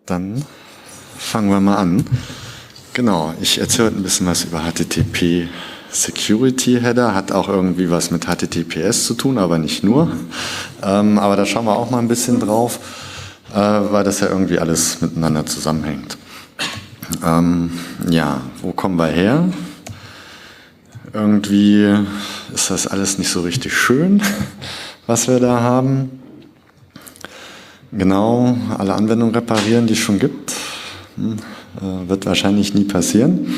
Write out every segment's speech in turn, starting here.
Dann fangen wir mal an. Genau, ich erzähle ein bisschen was über HTTP Security Header, hat auch irgendwie was mit HTTPS zu tun, aber nicht nur. Aber da schauen wir auch mal ein bisschen drauf, weil das ja irgendwie alles miteinander zusammenhängt. Ja, wo kommen wir her? Irgendwie ist das alles nicht so richtig schön, was wir da haben. Genau, alle Anwendungen reparieren, die es schon gibt. Wird wahrscheinlich nie passieren.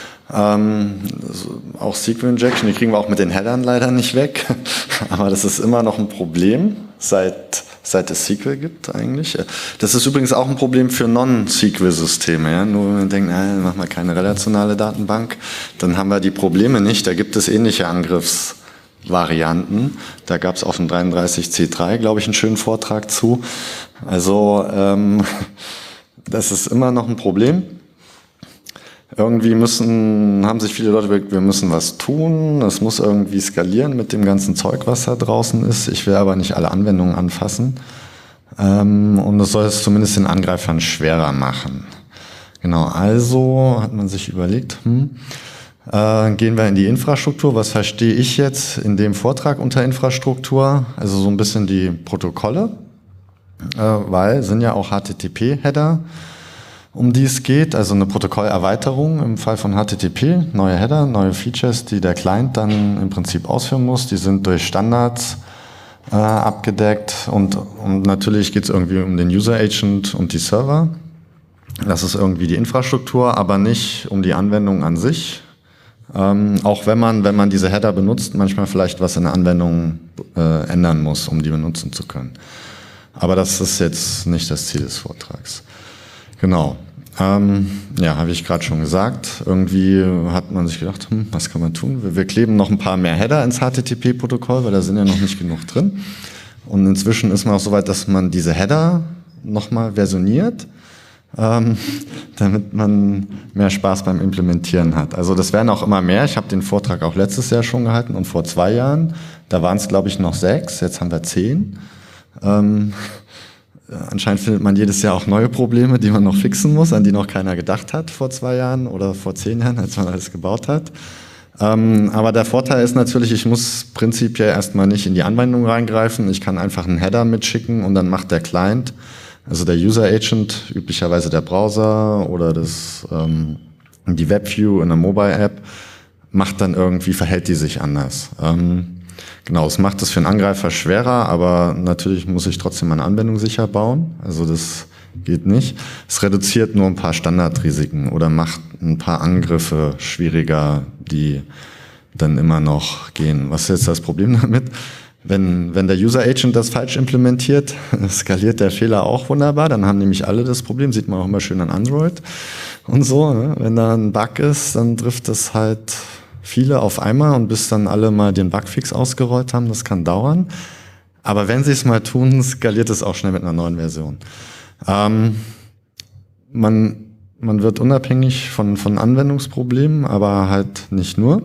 Auch SQL Injection, die kriegen wir auch mit den Headern leider nicht weg. Aber das ist immer noch ein Problem, seit es SQL gibt eigentlich. Das ist übrigens auch ein Problem für Non-SQL-Systeme. Ja? Nur wenn man denkt, machen wir keine relationale Datenbank, dann haben wir die Probleme nicht. Da gibt es ähnliche Angriffsvarianten. Da gab es auf dem 33C3, glaube ich, einen schönen Vortrag zu. Also das ist immer noch ein Problem. Irgendwie haben sich viele Leute überlegt, wir müssen was tun, es muss irgendwie skalieren mit dem ganzen Zeug, was da draußen ist. Ich will aber nicht alle Anwendungen anfassen. Und das soll es zumindest den Angreifern schwerer machen. Genau, also hat man sich überlegt, gehen wir in die Infrastruktur. Was verstehe ich jetzt in dem Vortrag unter Infrastruktur? Also so ein bisschen die Protokolle, weil sind ja auch HTTP-Header, um die es geht, also eine Protokollerweiterung im Fall von HTTP, neue Header, neue Features, die der Client dann im Prinzip ausführen muss, die sind durch Standards abgedeckt und natürlich geht es irgendwie um den User Agent und die Server. Das ist irgendwie die Infrastruktur, aber nicht um die Anwendung an sich. Auch wenn man diese Header benutzt, manchmal vielleicht was in der Anwendung ändern muss, um die benutzen zu können. Aber das ist jetzt nicht das Ziel des Vortrags. Genau. Ja, habe ich gerade schon gesagt. Irgendwie hat man sich gedacht, was kann man tun? Wir kleben noch ein paar mehr Header ins HTTP-Protokoll, weil da sind ja noch nicht genug drin. Und inzwischen ist man auch so weit, dass man diese Header nochmal versioniert, damit man mehr Spaß beim Implementieren hat. Also das werden auch immer mehr. Ich habe den Vortrag auch letztes Jahr schon gehalten und vor 2 Jahren. Da waren es, glaube ich, noch 6. Jetzt haben wir 10. Anscheinend findet man jedes Jahr auch neue Probleme, die man noch fixen muss, an die noch keiner gedacht hat vor 2 Jahren oder vor 10 Jahren, als man alles gebaut hat. Aber der Vorteil ist natürlich, ich muss prinzipiell erstmal nicht in die Anwendung reingreifen. Ich kann einfach einen Header mitschicken und dann macht der Client, also der User Agent, üblicherweise der Browser oder die WebView in der Mobile App, verhält die sich anders. Genau, es macht es für einen Angreifer schwerer, aber natürlich muss ich trotzdem meine Anwendung sicher bauen. Also das geht nicht. Es reduziert nur ein paar Standardrisiken oder macht ein paar Angriffe schwieriger, die dann immer noch gehen. Was ist jetzt das Problem damit? Wenn der User Agent das falsch implementiert, skaliert der Fehler auch wunderbar. Dann haben nämlich alle das Problem, sieht man auch immer schön an Android und so. Ne? Wenn da ein Bug ist, dann trifft es halt viele auf einmal und bis dann alle mal den Bugfix ausgerollt haben, das kann dauern. Aber wenn sie es mal tun, skaliert es auch schnell mit einer neuen Version. Man wird unabhängig von Anwendungsproblemen, aber halt nicht nur.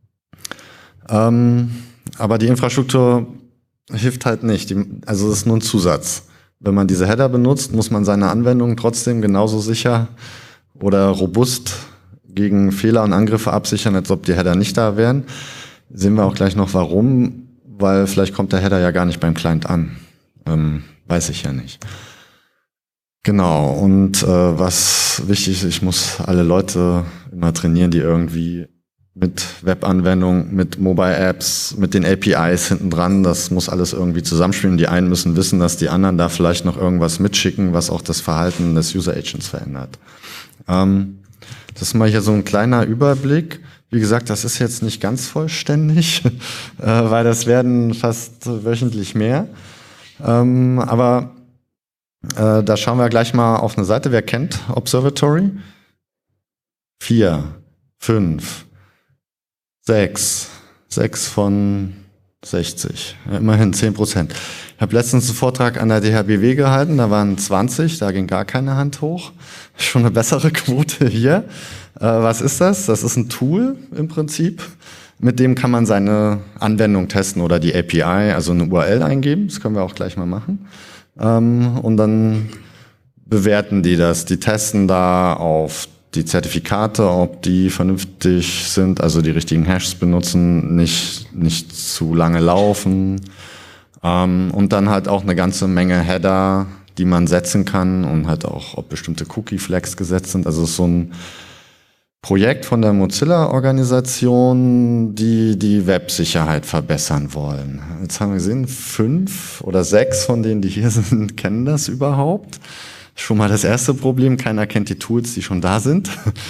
Aber die Infrastruktur hilft halt nicht. Also es ist nur ein Zusatz. Wenn man diese Header benutzt, muss man seine Anwendung trotzdem genauso sicher oder robust gegen Fehler und Angriffe absichern, als ob die Header nicht da wären. Sehen wir auch gleich noch warum, weil vielleicht kommt der Header ja gar nicht beim Client an. Weiß ich ja nicht. Genau, und was wichtig ist, ich muss alle Leute immer trainieren, die irgendwie mit Webanwendungen, mit Mobile Apps, mit den APIs hinten dran, das muss alles irgendwie zusammenspielen. Die einen müssen wissen, dass die anderen da vielleicht noch irgendwas mitschicken, was auch das Verhalten des User Agents verändert. Das ist mal hier so ein kleiner Überblick. Wie gesagt, das ist jetzt nicht ganz vollständig, weil das werden fast wöchentlich mehr. Aber da schauen wir gleich mal auf eine Seite. Wer kennt Observatory? 4, 5, 6 von 60. Ja, immerhin 10%. Ich habe letztens einen Vortrag an der DHBW gehalten, da waren 20, da ging gar keine Hand hoch. Schon eine bessere Quote hier. Was ist das? Das ist ein Tool im Prinzip. Mit dem kann man seine Anwendung testen oder die API, also eine URL eingeben. Das können wir auch gleich mal machen. Und dann bewerten die das. Die testen da auf die Zertifikate, ob die vernünftig sind, also die richtigen Hashes benutzen, nicht zu lange laufen. Und dann halt auch eine ganze Menge Header, die man setzen kann und halt auch, ob bestimmte Cookie-Flags gesetzt sind. Also es ist so ein Projekt von der Mozilla-Organisation, die die Websicherheit verbessern wollen. Jetzt haben wir gesehen, 5 oder 6 von denen, die hier sind, kennen das überhaupt. Schon mal das erste Problem, keiner kennt die Tools, die schon da sind.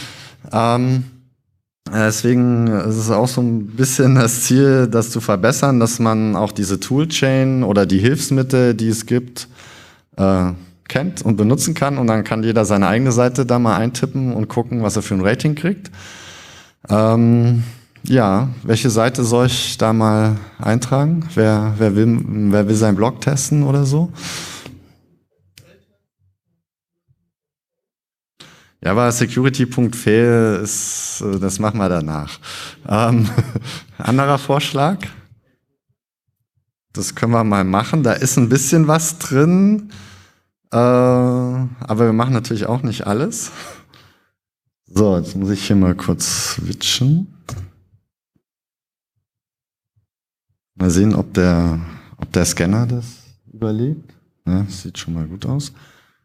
Deswegen ist es auch so ein bisschen das Ziel, das zu verbessern, dass man auch diese Toolchain oder die Hilfsmittel, die es gibt, kennt und benutzen kann. Und dann kann jeder seine eigene Seite da mal eintippen und gucken, was er für ein Rating kriegt. Ja, welche Seite soll ich da mal eintragen? Wer will seinen Blog testen oder so? Ja, aber security.fail ist, das machen wir danach. Anderer Vorschlag? Das können wir mal machen. Da ist ein bisschen was drin, aber wir machen natürlich auch nicht alles. So, jetzt muss ich hier mal kurz switchen. Mal sehen, ob der Scanner das überlebt. Ja, sieht schon mal gut aus.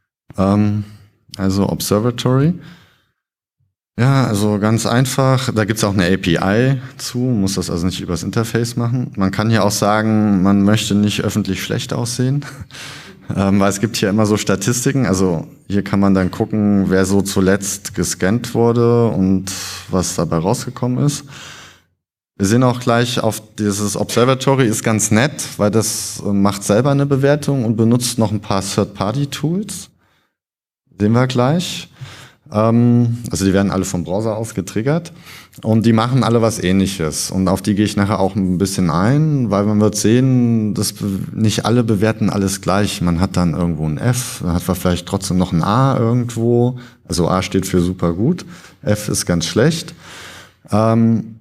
Also Observatory. Ja, also ganz einfach. Da gibt's auch eine API zu, muss das also nicht übers Interface machen. Man kann hier auch sagen, man möchte nicht öffentlich schlecht aussehen, weil es gibt hier immer so Statistiken. Also hier kann man dann gucken, wer so zuletzt gescannt wurde und was dabei rausgekommen ist. Wir sehen auch gleich auf dieses Observatory ist ganz nett, weil das macht selber eine Bewertung und benutzt noch ein paar Third-Party-Tools. Sehen wir gleich. Also die werden alle vom Browser aus getriggert und die machen alle was Ähnliches und auf die gehe ich nachher auch ein bisschen ein, weil man wird sehen, dass nicht alle bewerten alles gleich. Man hat dann irgendwo ein F, dann hat man vielleicht trotzdem noch ein A irgendwo. Also A steht für super gut, F ist ganz schlecht. Und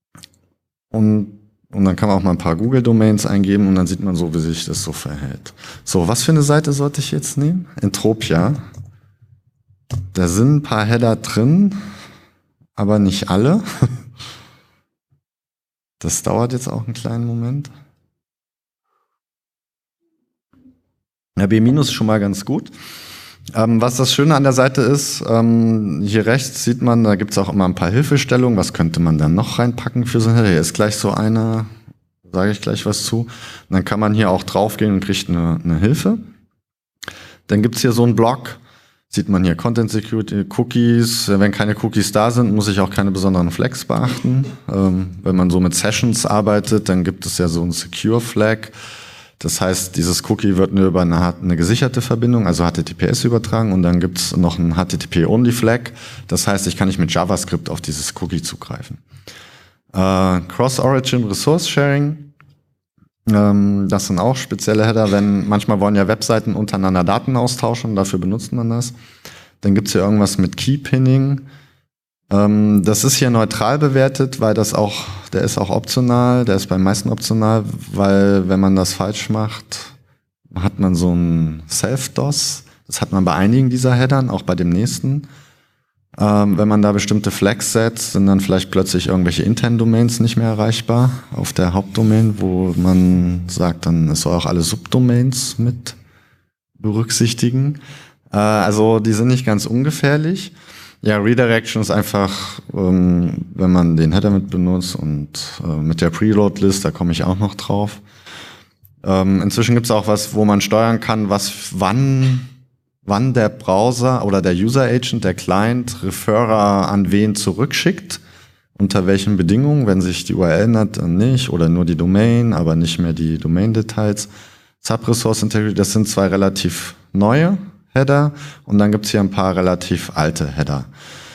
dann kann man auch mal ein paar Google-Domains eingeben und dann sieht man so, wie sich das so verhält. So, was für eine Seite sollte ich jetzt nehmen? Entropia. Da sind ein paar Header drin, aber nicht alle. Das dauert jetzt auch einen kleinen Moment. Ja, B- ist schon mal ganz gut. Was das Schöne an der Seite ist, hier rechts sieht man, da gibt es auch immer ein paar Hilfestellungen. Was könnte man dann noch reinpacken für so ein Header? Hier ist gleich so einer, sage ich gleich was zu. Und dann kann man hier auch draufgehen und kriegt eine Hilfe. Dann gibt es hier so einen Block. Sieht man hier Content Security, Cookies. Wenn keine Cookies da sind, muss ich auch keine besonderen Flags beachten. Wenn man so mit Sessions arbeitet, dann gibt es ja so einen Secure Flag. Das heißt, dieses Cookie wird nur über eine gesicherte Verbindung, also HTTPS übertragen und dann gibt es noch einen HTTP-Only-Flag. Das heißt, ich kann nicht mit JavaScript auf dieses Cookie zugreifen. Cross-Origin Resource Sharing. Das sind auch spezielle Header, manchmal wollen ja Webseiten untereinander Daten austauschen, dafür benutzt man das. Dann gibt's hier irgendwas mit Key-Pinning. Das ist hier neutral bewertet, weil der ist auch optional, der ist beim meisten optional, weil wenn man das falsch macht, hat man so ein Self-DOS. Das hat man bei einigen dieser Headern, auch bei dem nächsten. Wenn man da bestimmte Flags setzt, sind dann vielleicht plötzlich irgendwelche internen Domains nicht mehr erreichbar auf der Hauptdomain, wo man sagt, dann es soll auch alle Subdomains mit berücksichtigen. Also die sind nicht ganz ungefährlich. Ja, Redirection ist einfach, wenn man den Header mit benutzt und mit der Preload-List, da komme ich auch noch drauf. Inzwischen gibt es auch was, wo man steuern kann, wann der Browser oder der User Agent, der Client, Referrer an wen zurückschickt, unter welchen Bedingungen, wenn sich die URL ändert, dann nicht, oder nur die Domain, aber nicht mehr die Domain-Details. Sub-Resource Integrity, das sind 2 relativ neue Header und dann gibt's hier ein paar relativ alte Header.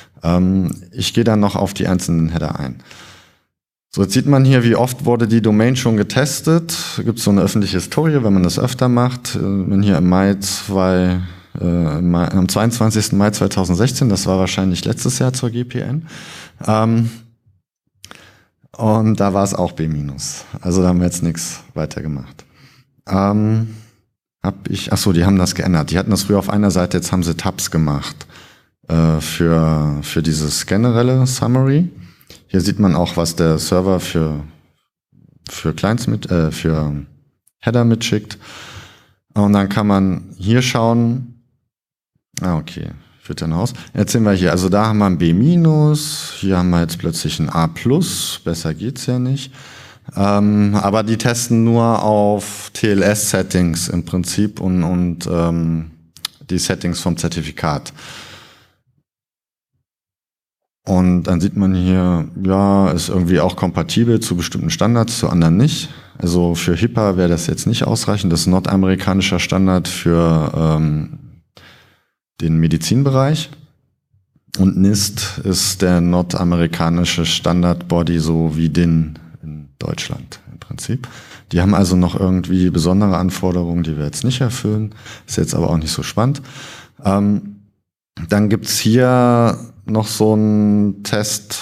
Ich gehe dann noch auf die einzelnen Header ein. So, jetzt sieht man hier, wie oft wurde die Domain schon getestet. Da gibt's so eine öffentliche Historie, wenn man das öfter macht. Bin hier am 22. Mai 2016, das war wahrscheinlich letztes Jahr zur GPN. Und da war es auch B-. Also da haben wir jetzt nichts weiter gemacht. Achso, die haben das geändert. Die hatten das früher auf einer Seite, jetzt haben sie Tabs gemacht für dieses generelle Summary. Hier sieht man auch, was der Server für Clients für Header mitschickt. Und dann kann man hier schauen. Okay, führt dann aus. Jetzt sehen wir hier, also da haben wir ein B-, hier haben wir jetzt plötzlich ein A+, besser geht's ja nicht. Aber die testen nur auf TLS-Settings im Prinzip und die Settings vom Zertifikat. Und dann sieht man hier, ja, ist irgendwie auch kompatibel zu bestimmten Standards, zu anderen nicht. Also für HIPAA wäre das jetzt nicht ausreichend. Das ist ein nordamerikanischer Standard für den Medizinbereich. Und NIST ist der nordamerikanische Standard-Body, so wie DIN in Deutschland im Prinzip. Die haben also noch irgendwie besondere Anforderungen, die wir jetzt nicht erfüllen. Ist jetzt aber auch nicht so spannend. Dann gibt's hier noch so einen Test,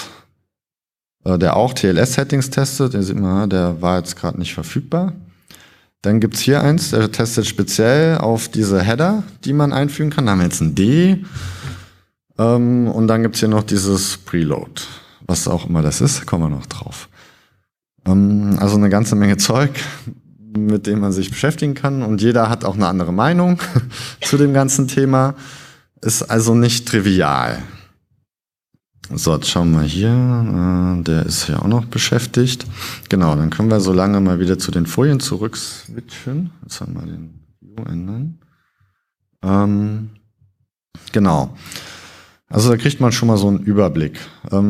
der auch TLS-Settings testet. Den sieht man, der war jetzt gerade nicht verfügbar. Dann gibt's hier eins, der testet speziell auf diese Header, die man einfügen kann. Da haben wir jetzt ein D. Und dann gibt's hier noch dieses Preload, was auch immer das ist, kommen wir noch drauf. Also eine ganze Menge Zeug, mit dem man sich beschäftigen kann. Und jeder hat auch eine andere Meinung zu dem ganzen Thema. Ist also nicht trivial. So, jetzt schauen wir hier. Der ist hier auch noch beschäftigt. Genau, dann können wir so lange mal wieder zu den Folien zurück switchen. Jetzt haben wir den View ändern. Genau. Also da kriegt man schon mal so einen Überblick.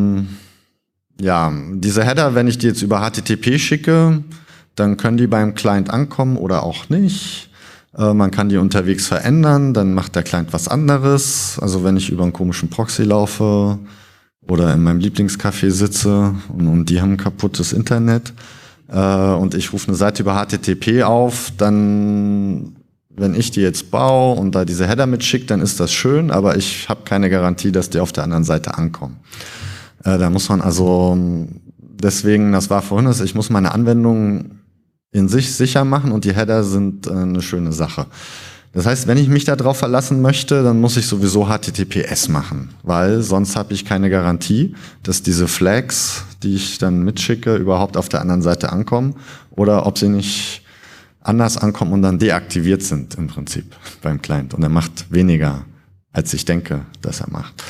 Ja, diese Header, wenn ich die jetzt über HTTP schicke, dann können die beim Client ankommen oder auch nicht. Man kann die unterwegs verändern, dann macht der Client was anderes. Also wenn ich über einen komischen Proxy laufe oder in meinem Lieblingscafé sitze und die haben kaputtes Internet und ich rufe eine Seite über HTTP auf, dann, wenn ich die jetzt baue und da diese Header mitschicke, dann ist das schön, aber ich habe keine Garantie, dass die auf der anderen Seite ankommen. Da muss man also, deswegen, das war vorhin, ich muss meine Anwendung in sich sicher machen und die Header sind eine schöne Sache. Das heißt, wenn ich mich da drauf verlassen möchte, dann muss ich sowieso HTTPS machen, weil sonst habe ich keine Garantie, dass diese Flags, die ich dann mitschicke, überhaupt auf der anderen Seite ankommen oder ob sie nicht anders ankommen und dann deaktiviert sind im Prinzip beim Client und er macht weniger, als ich denke, dass er macht.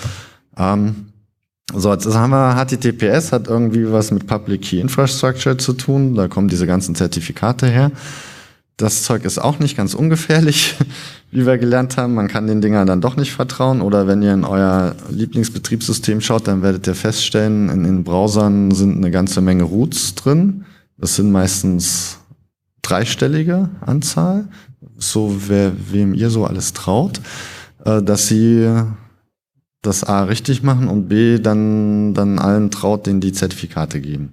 So, jetzt haben wir HTTPS, hat irgendwie was mit Public Key Infrastructure zu tun. Da kommen diese ganzen Zertifikate her. Das Zeug ist auch nicht ganz ungefährlich, wie wir gelernt haben. Man kann den Dingern dann doch nicht vertrauen. Oder wenn ihr in euer Lieblingsbetriebssystem schaut, dann werdet ihr feststellen, in den Browsern sind eine ganze Menge Roots drin. Das sind meistens dreistellige Anzahl. So, wem ihr so alles traut, dass sie das A richtig machen und B dann allen traut, denen die Zertifikate geben.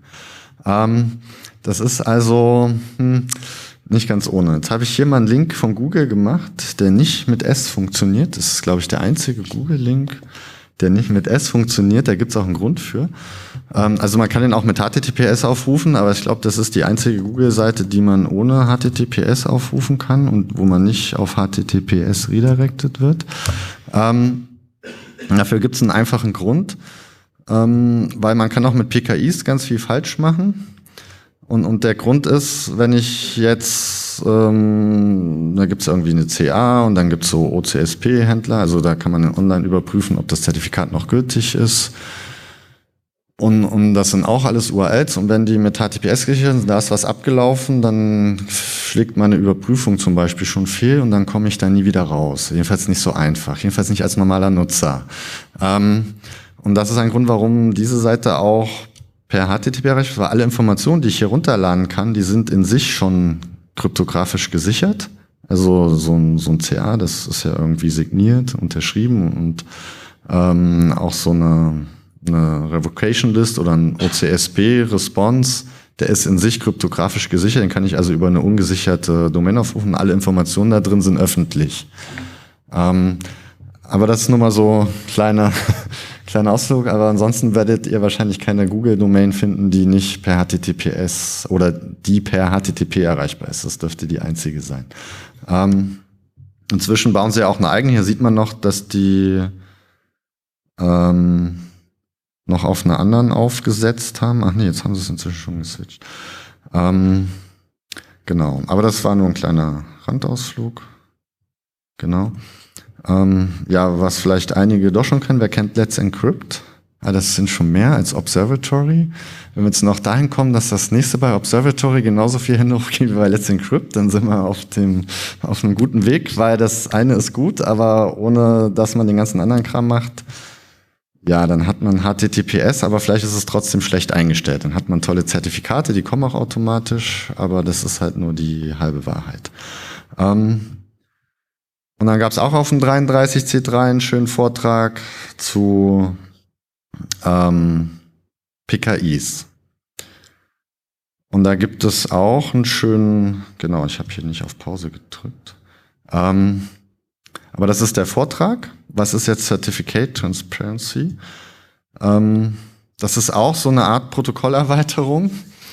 Das ist also nicht ganz ohne. Jetzt habe ich hier mal einen Link von Google gemacht, der nicht mit S funktioniert. Das ist, glaube ich, der einzige Google-Link, der nicht mit S funktioniert. Da gibt es auch einen Grund für. Also man kann den auch mit HTTPS aufrufen, aber ich glaube, das ist die einzige Google-Seite, die man ohne HTTPS aufrufen kann und wo man nicht auf HTTPS redirected wird. Dafür gibt es einen einfachen Grund, weil man kann auch mit PKIs ganz viel falsch machen. Und der Grund ist, wenn ich jetzt, da gibt es irgendwie eine CA und dann gibt es so OCSP-Händler, also da kann man online überprüfen, ob das Zertifikat noch gültig ist. Und das sind auch alles URLs und wenn die mit HTTPS gesichert sind, da ist was abgelaufen, dann schlägt meine Überprüfung zum Beispiel schon fehl und dann komme ich da nie wieder raus. Jedenfalls nicht so einfach, jedenfalls nicht als normaler Nutzer. Und das ist ein Grund, warum diese Seite auch per HTTP erreicht, weil alle Informationen, die ich hier runterladen kann, die sind in sich schon kryptografisch gesichert. Also so ein CA, das ist ja irgendwie signiert, unterschrieben und auch so eine Revocation List oder ein OCSP-Response, der ist in sich kryptografisch gesichert, den kann ich also über eine ungesicherte Domain aufrufen. Alle Informationen da drin sind öffentlich. Aber das ist nur mal so kleiner kleiner Ausflug, aber ansonsten werdet ihr wahrscheinlich keine Google-Domain finden, die nicht per HTTPS oder die per HTTP erreichbar ist. Das dürfte die einzige sein. Inzwischen bauen sie ja auch eine eigene. Hier sieht man noch, dass die noch auf einer anderen aufgesetzt haben. Ach nee, jetzt haben sie es inzwischen schon geswitcht. Genau, aber das war nur ein kleiner Randausflug. Genau. Ja, was vielleicht einige doch schon kennen, wer kennt Let's Encrypt? Ah, das sind schon mehr als Observatory. Wenn wir jetzt noch dahin kommen, dass das nächste bei Observatory genauso viel Hände hochgeht wie bei Let's Encrypt, dann sind wir auf einem guten Weg, weil das eine ist gut, aber ohne, dass man den ganzen anderen Kram macht, ja, dann hat man HTTPS, aber vielleicht ist es trotzdem schlecht eingestellt. Dann hat man tolle Zertifikate, die kommen auch automatisch, aber das ist halt nur die halbe Wahrheit. Und dann gab es auch auf dem 33C3 einen schönen Vortrag zu PKIs. Und da gibt es auch einen schönen, genau, ich habe hier nicht auf Pause gedrückt. Aber das ist der Vortrag. Was ist jetzt Certificate Transparency? Das ist auch so eine Art Protokollerweiterung.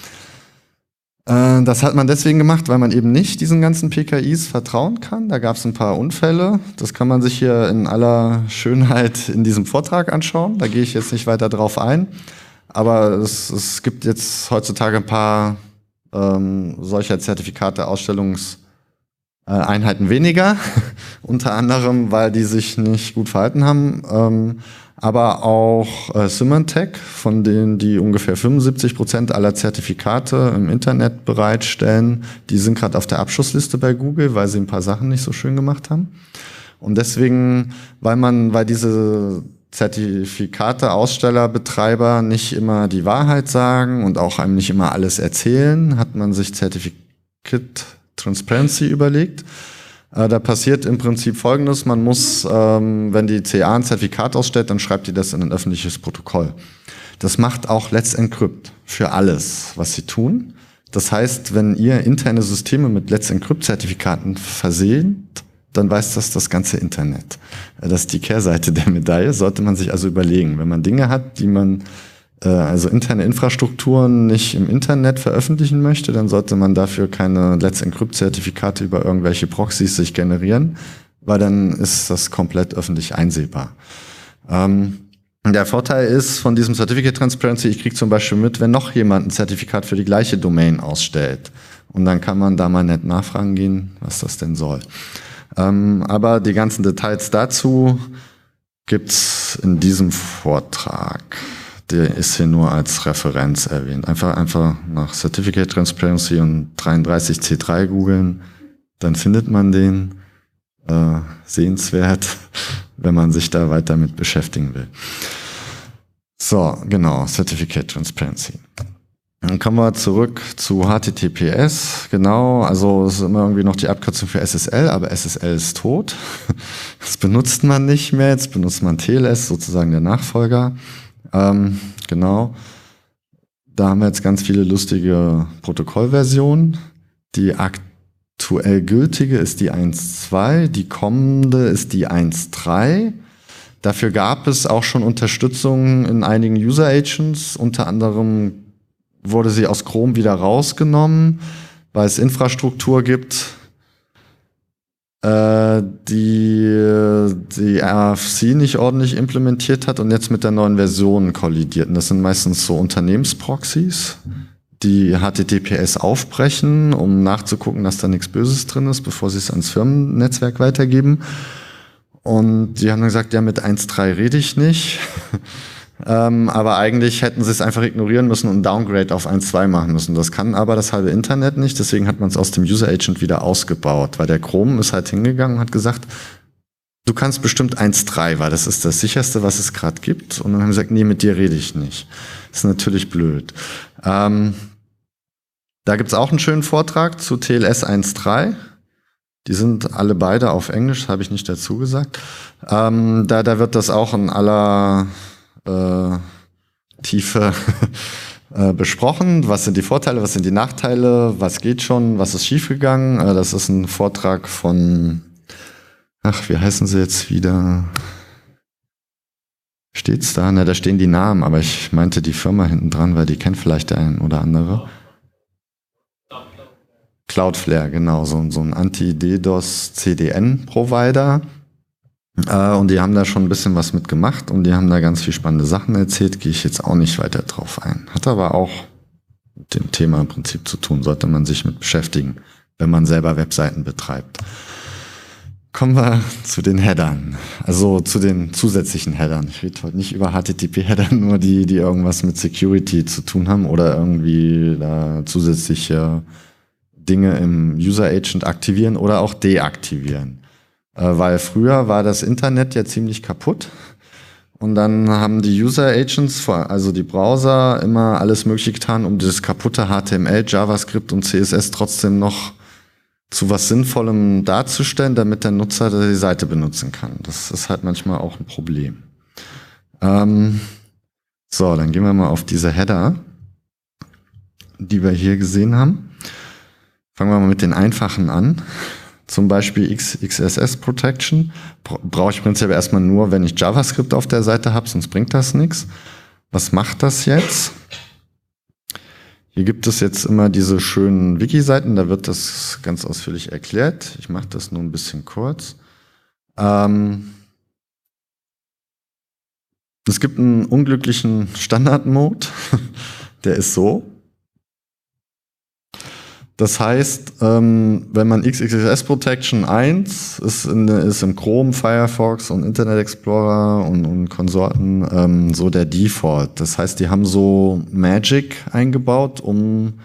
Das hat man deswegen gemacht, weil man eben nicht diesen ganzen PKIs vertrauen kann. Da gab es ein paar Unfälle. Das kann man sich hier in aller Schönheit in diesem Vortrag anschauen. Da gehe ich jetzt nicht weiter drauf ein. Aber es gibt jetzt heutzutage ein paar solcher Zertifikate, Ausstellungseinheiten weniger. Unter anderem, weil die sich nicht gut verhalten haben. Aber auch Symantec, von denen die ungefähr 75% aller Zertifikate im Internet bereitstellen, die sind gerade auf der Abschussliste bei Google, weil sie ein paar Sachen nicht so schön gemacht haben. Und deswegen, weil diese Zertifikate, Aussteller, Betreiber nicht immer die Wahrheit sagen und auch einem nicht immer alles erzählen, hat man sich Certificate Transparency überlegt. Da passiert im Prinzip Folgendes: Man muss, wenn die CA ein Zertifikat ausstellt, dann schreibt die das in ein öffentliches Protokoll. Das macht auch Let's Encrypt für alles, was sie tun. Das heißt, wenn ihr interne Systeme mit Let's Encrypt-Zertifikaten verseht, dann weiß das ganze Internet. Das ist die Kehrseite der Medaille, sollte man sich also überlegen. Wenn man Dinge hat, die man also interne Infrastrukturen nicht im Internet veröffentlichen möchte, dann sollte man dafür keine Let's Encrypt-Zertifikate über irgendwelche Proxys sich generieren, weil dann ist das komplett öffentlich einsehbar. Der Vorteil ist von diesem Certificate Transparency, ich kriege zum Beispiel mit, wenn noch jemand ein Zertifikat für die gleiche Domain ausstellt. Und dann kann man da mal nett nachfragen gehen, was das denn soll. Aber die ganzen Details dazu gibt's in diesem Vortrag. Der ist hier nur als Referenz erwähnt. Einfach nach Certificate Transparency und 33C3 googeln, dann findet man den. Sehenswert, wenn man sich da weiter mit beschäftigen will. So, genau, Certificate Transparency. Dann kommen wir zurück zu HTTPS. Genau, also es ist immer irgendwie noch die Abkürzung für SSL, aber SSL ist tot. Das benutzt man nicht mehr, jetzt benutzt man TLS, sozusagen der Nachfolger. Genau. Da haben wir jetzt ganz viele lustige Protokollversionen. Die aktuell gültige ist die 1.2, die kommende ist die 1.3. Dafür gab es auch schon Unterstützung in einigen User Agents. Unter anderem wurde sie aus Chrome wieder rausgenommen, weil es Infrastruktur gibt, die RFC nicht ordentlich implementiert hat und jetzt mit der neuen Version kollidiert. Und das sind meistens so Unternehmensproxys, die HTTPS aufbrechen, um nachzugucken, dass da nichts Böses drin ist, bevor sie es ans Firmennetzwerk weitergeben. Und die haben dann gesagt, ja, mit 1.3 rede ich nicht. Aber eigentlich hätten sie es einfach ignorieren müssen und ein Downgrade auf 1.2 machen müssen. Das kann aber das halbe Internet nicht, deswegen hat man es aus dem User Agent wieder ausgebaut, weil der Chrome ist halt hingegangen und hat gesagt, du kannst bestimmt 1.3, weil das ist das sicherste, was es gerade gibt. Und dann haben sie gesagt, nee, mit dir rede ich nicht. Das ist natürlich blöd. Da gibt's auch einen schönen Vortrag zu TLS 1.3. Die sind alle beide auf Englisch, habe ich nicht dazu gesagt. Da wird das auch in aller Tiefe besprochen. Was sind die Vorteile, was sind die Nachteile, was geht schon, was ist schiefgegangen. Das ist ein Vortrag von, wie heißen sie jetzt wieder? Steht's da? Na, da stehen die Namen, aber ich meinte die Firma hinten dran, weil die kennt vielleicht der ein oder andere. Cloudflare, genau, so ein Anti-DDoS-CDN-Provider. Und die haben da schon ein bisschen was mitgemacht und die haben da ganz viel spannende Sachen erzählt, gehe ich jetzt auch nicht weiter drauf ein. Hat aber auch mit dem Thema im Prinzip zu tun, sollte man sich mit beschäftigen, wenn man selber Webseiten betreibt. Kommen wir zu den Headern, also zu den zusätzlichen Headern. Ich rede heute nicht über HTTP-Header, nur die irgendwas mit Security zu tun haben oder irgendwie da zusätzliche Dinge im User Agent aktivieren oder auch deaktivieren. Weil früher war das Internet ja ziemlich kaputt und dann haben die User Agents, also die Browser, immer alles Mögliche getan, um dieses kaputte HTML, JavaScript und CSS trotzdem noch zu was Sinnvollem darzustellen, damit der Nutzer die Seite benutzen kann. Das ist halt manchmal auch ein Problem. So, dann gehen wir mal auf diese Header, die wir hier gesehen haben. Fangen wir mal mit den einfachen an. Zum Beispiel XSS Protection. Brauche ich prinzipiell erstmal nur, wenn ich JavaScript auf der Seite habe, sonst bringt das nichts. Was macht das jetzt? Hier gibt es jetzt immer diese schönen Wiki-Seiten, da wird das ganz ausführlich erklärt. Ich mache das nur ein bisschen kurz. Es gibt einen unglücklichen Standard-Mode, der ist so. Das heißt, wenn man XSS Protection 1 ist im Chrome, Firefox und Internet Explorer und Konsorten so der Default. Das heißt, die haben so Magic eingebaut, um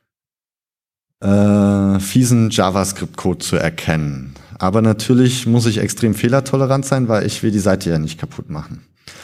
fiesen JavaScript-Code zu erkennen. Aber natürlich muss ich extrem fehlertolerant sein, weil ich will die Seite ja nicht kaputt machen.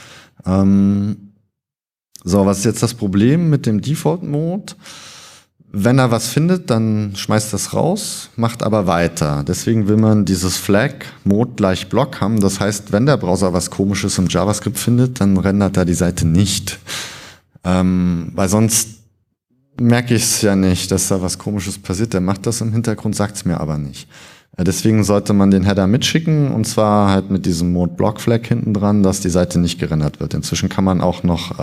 So, was ist jetzt das Problem mit dem Default-Mode? Wenn er was findet, dann schmeißt das raus, macht aber weiter. Deswegen will man dieses Flag Mode gleich Block haben. Das heißt, wenn der Browser was Komisches im JavaScript findet, dann rendert er die Seite nicht. Weil sonst merke ich es ja nicht, dass da was Komisches passiert. Der macht das im Hintergrund, sagt es mir aber nicht. Deswegen sollte man den Header mitschicken und zwar halt mit diesem Mode Block Flag hinten dran, dass die Seite nicht gerendert wird. Inzwischen kann man auch noch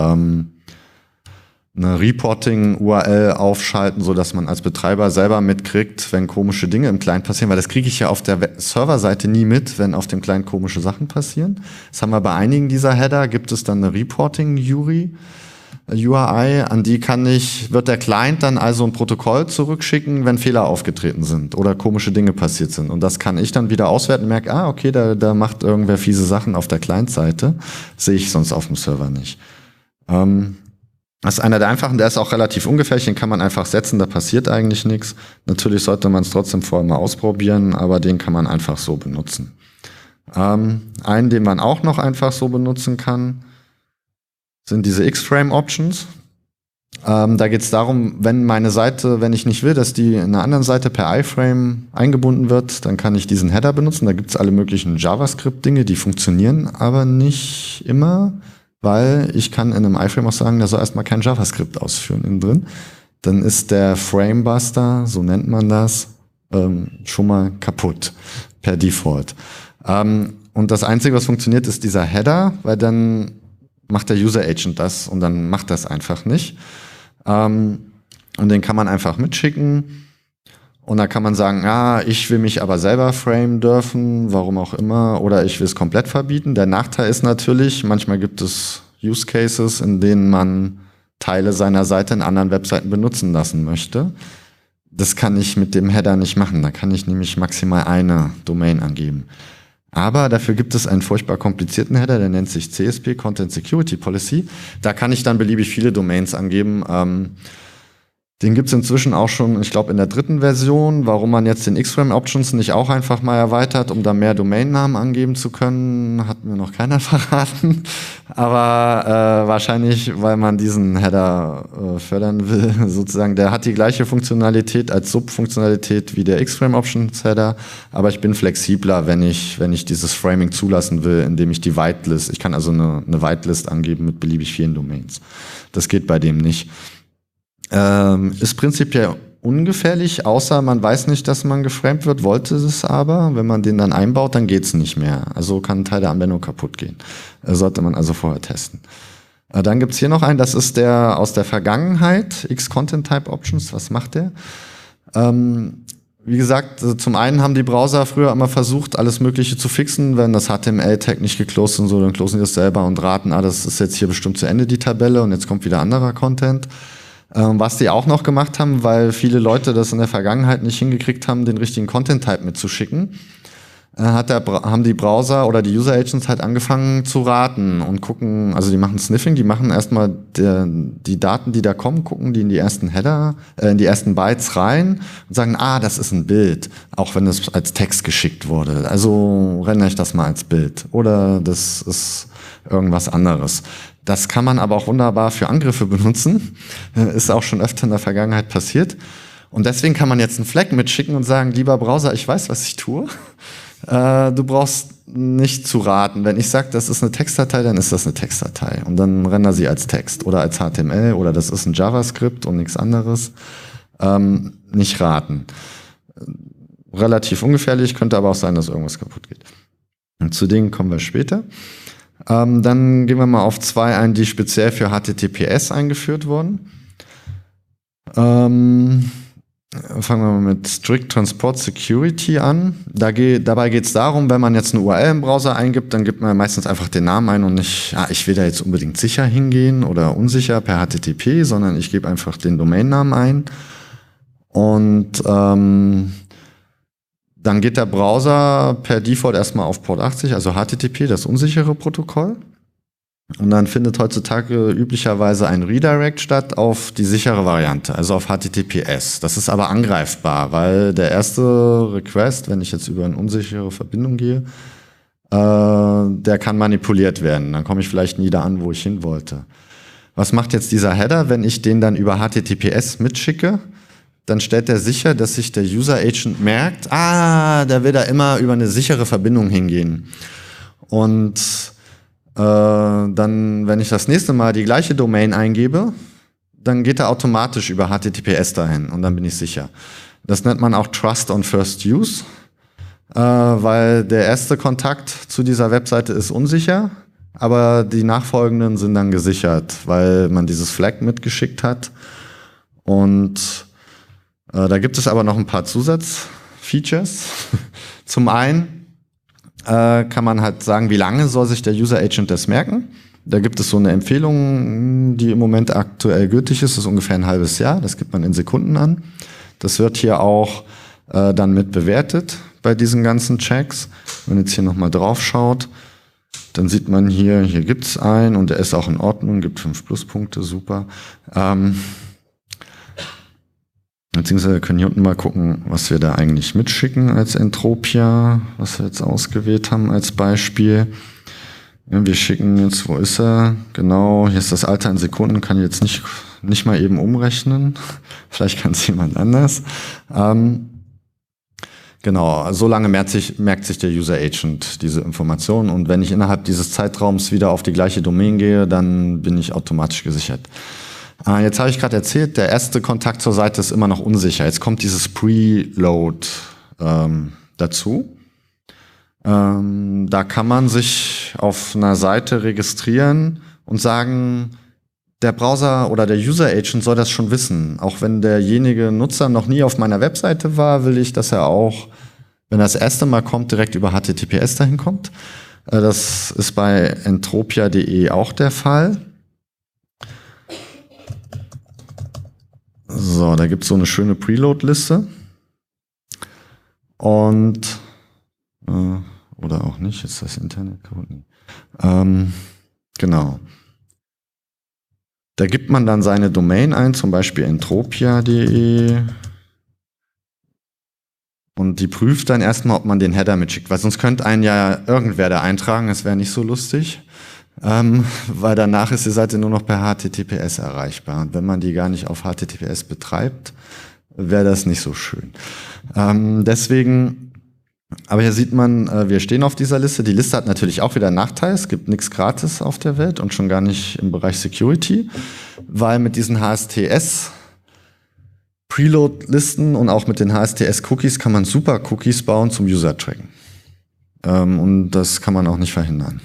eine Reporting-URL aufschalten, so dass man als Betreiber selber mitkriegt, wenn komische Dinge im Client passieren, weil das kriege ich ja auf der Serverseite nie mit, wenn auf dem Client komische Sachen passieren. Das haben wir bei einigen dieser Header, gibt es dann eine Reporting-URI, an die wird der Client dann also ein Protokoll zurückschicken, wenn Fehler aufgetreten sind oder komische Dinge passiert sind. Und das kann ich dann wieder auswerten und merke, okay, da macht irgendwer fiese Sachen auf der Client-Seite, sehe ich sonst auf dem Server nicht. Das ist einer der einfachen, der ist auch relativ ungefährlich, den kann man einfach setzen, da passiert eigentlich nichts. Natürlich sollte man es trotzdem vorher mal ausprobieren, aber den kann man einfach so benutzen. Einen, den man auch noch einfach so benutzen kann, sind diese X-Frame-Options. Da geht es darum, wenn meine Seite, wenn ich nicht will, dass die in einer anderen Seite per iFrame eingebunden wird, dann kann ich diesen Header benutzen. Da gibt es alle möglichen JavaScript-Dinge, die funktionieren aber nicht immer, weil ich kann in einem iFrame auch sagen, der soll erstmal kein JavaScript ausführen innen drin. Dann ist der Framebuster, so nennt man das, schon mal kaputt per Default. Und das Einzige, was funktioniert, ist dieser Header, weil dann macht der User Agent das und dann macht das einfach nicht. Und den kann man einfach mitschicken. Und da kann man sagen, ich will mich aber selber framen dürfen, warum auch immer, oder ich will es komplett verbieten. Der Nachteil ist natürlich, manchmal gibt es Use Cases, in denen man Teile seiner Seite in anderen Webseiten benutzen lassen möchte. Das kann ich mit dem Header nicht machen. Da kann ich nämlich maximal eine Domain angeben. Aber dafür gibt es einen furchtbar komplizierten Header, der nennt sich CSP, Content Security Policy. Da kann ich dann beliebig viele Domains angeben. Den gibt es inzwischen auch schon, ich glaube, in der 3. Version. Warum man jetzt den X-Frame Options nicht auch einfach mal erweitert, um da mehr Domainnamen angeben zu können, hat mir noch keiner verraten. Aber wahrscheinlich, weil man diesen Header fördern will, sozusagen. Der hat die gleiche Funktionalität als Subfunktionalität wie der X-Frame Options Header. Aber ich bin flexibler, wenn ich dieses Framing zulassen will, indem ich die Whitelist, ich kann also eine Whitelist angeben mit beliebig vielen Domains. Das geht bei dem nicht. Ist prinzipiell ungefährlich, außer man weiß nicht, dass man geframed wird, wollte es aber. Wenn man den dann einbaut, dann geht's nicht mehr. Also kann ein Teil der Anwendung kaputt gehen. Sollte man also vorher testen. Dann gibt's hier noch einen, das ist der aus der Vergangenheit, X-Content-Type-Options. Was macht der? Wie gesagt, zum einen haben die Browser früher immer versucht, alles Mögliche zu fixen. Wenn das HTML-Tag nicht geclosed und so, dann closen die das selber und raten, das ist jetzt hier bestimmt zu Ende, die Tabelle, und jetzt kommt wieder anderer Content. Was die auch noch gemacht haben, weil viele Leute das in der Vergangenheit nicht hingekriegt haben, den richtigen Content-Type mitzuschicken, haben die Browser oder die User-Agents halt angefangen zu raten und gucken, also die machen Sniffing, die machen erstmal die Daten, die da kommen, gucken die in die ersten Header, in die ersten Bytes rein und sagen, das ist ein Bild, auch wenn es als Text geschickt wurde. Also rendere ich das mal als Bild. Oder das ist irgendwas anderes. Das kann man aber auch wunderbar für Angriffe benutzen. Ist auch schon öfter in der Vergangenheit passiert. Und deswegen kann man jetzt einen Flag mitschicken und sagen, lieber Browser, ich weiß, was ich tue. Du brauchst nicht zu raten. Wenn ich sage, das ist eine Textdatei, dann ist das eine Textdatei. Und dann render sie als Text oder als HTML oder das ist ein JavaScript und nichts anderes. Nicht raten. Relativ ungefährlich, könnte aber auch sein, dass irgendwas kaputt geht. Und zu denen kommen wir später. Dann gehen wir mal auf 2 ein, die speziell für HTTPS eingeführt wurden. Fangen wir mal mit Strict Transport Security an. Dabei geht es darum, wenn man jetzt eine URL im Browser eingibt, dann gibt man meistens einfach den Namen ein und nicht, ich will da jetzt unbedingt sicher hingehen oder unsicher per HTTP, sondern ich gebe einfach den Domainnamen ein. Und dann geht der Browser per Default erstmal auf Port 80, also HTTP, das unsichere Protokoll. Und dann findet heutzutage üblicherweise ein Redirect statt auf die sichere Variante, also auf HTTPS. Das ist aber angreifbar, weil der erste Request, wenn ich jetzt über eine unsichere Verbindung gehe, der kann manipuliert werden. Dann komme ich vielleicht nie da an, wo ich hin wollte. Was macht jetzt dieser Header, wenn ich den dann über HTTPS mitschicke? Dann stellt er sicher, dass sich der User Agent merkt, der will da immer über eine sichere Verbindung hingehen. Und dann, wenn ich das nächste Mal die gleiche Domain eingebe, dann geht er automatisch über HTTPS dahin und dann bin ich sicher. Das nennt man auch Trust on First Use, weil der erste Kontakt zu dieser Webseite ist unsicher, aber die nachfolgenden sind dann gesichert, weil man dieses Flag mitgeschickt hat. Und da gibt es aber noch ein paar Zusatzfeatures. Zum einen kann man halt sagen, wie lange soll sich der User Agent das merken. Da gibt es so eine Empfehlung, die im Moment aktuell gültig ist, das ist ungefähr ein halbes Jahr, das gibt man in Sekunden an. Das wird hier auch dann mit bewertet bei diesen ganzen Checks. Wenn man jetzt hier nochmal drauf schaut, dann sieht man hier gibt's einen und der ist auch in Ordnung, gibt 5 Pluspunkte, super. Beziehungsweise wir können hier unten mal gucken, was wir da eigentlich mitschicken als Entropia, was wir jetzt ausgewählt haben als Beispiel. Ja, wir schicken jetzt, wo ist er? Genau, hier ist das Alter in Sekunden, kann ich jetzt nicht mal eben umrechnen. Vielleicht kann es jemand anders. Genau, so lange merkt sich der User Agent diese Information und wenn ich innerhalb dieses Zeitraums wieder auf die gleiche Domain gehe, dann bin ich automatisch gesichert. Jetzt habe ich gerade erzählt, der erste Kontakt zur Seite ist immer noch unsicher. Jetzt kommt dieses Preload dazu. Da kann man sich auf einer Seite registrieren und sagen, der Browser oder der User Agent soll das schon wissen. Auch wenn derjenige Nutzer noch nie auf meiner Webseite war, will ich, dass er auch, wenn er das erste Mal kommt, direkt über HTTPS dahin kommt. Das ist bei entropia.de auch der Fall. So, da gibt es so eine schöne Preload-Liste. Und, oder auch nicht, ist das Internet kaputt? Genau. Da gibt man dann seine Domain ein, zum Beispiel entropia.de. Und die prüft dann erstmal, ob man den Header mitschickt, weil sonst könnte einen ja irgendwer da eintragen, das wäre nicht so lustig. Weil danach ist die Seite nur noch per HTTPS erreichbar. Und wenn man die gar nicht auf HTTPS betreibt, wäre das nicht so schön. Deswegen, aber hier sieht man, wir stehen auf dieser Liste. Die Liste hat natürlich auch wieder einen Nachteil. Es gibt nichts gratis auf der Welt und schon gar nicht im Bereich Security, weil mit diesen HSTS Preload-Listen und auch mit den HSTS-Cookies kann man super Cookies bauen zum User-Tracken. Und das kann man auch nicht verhindern.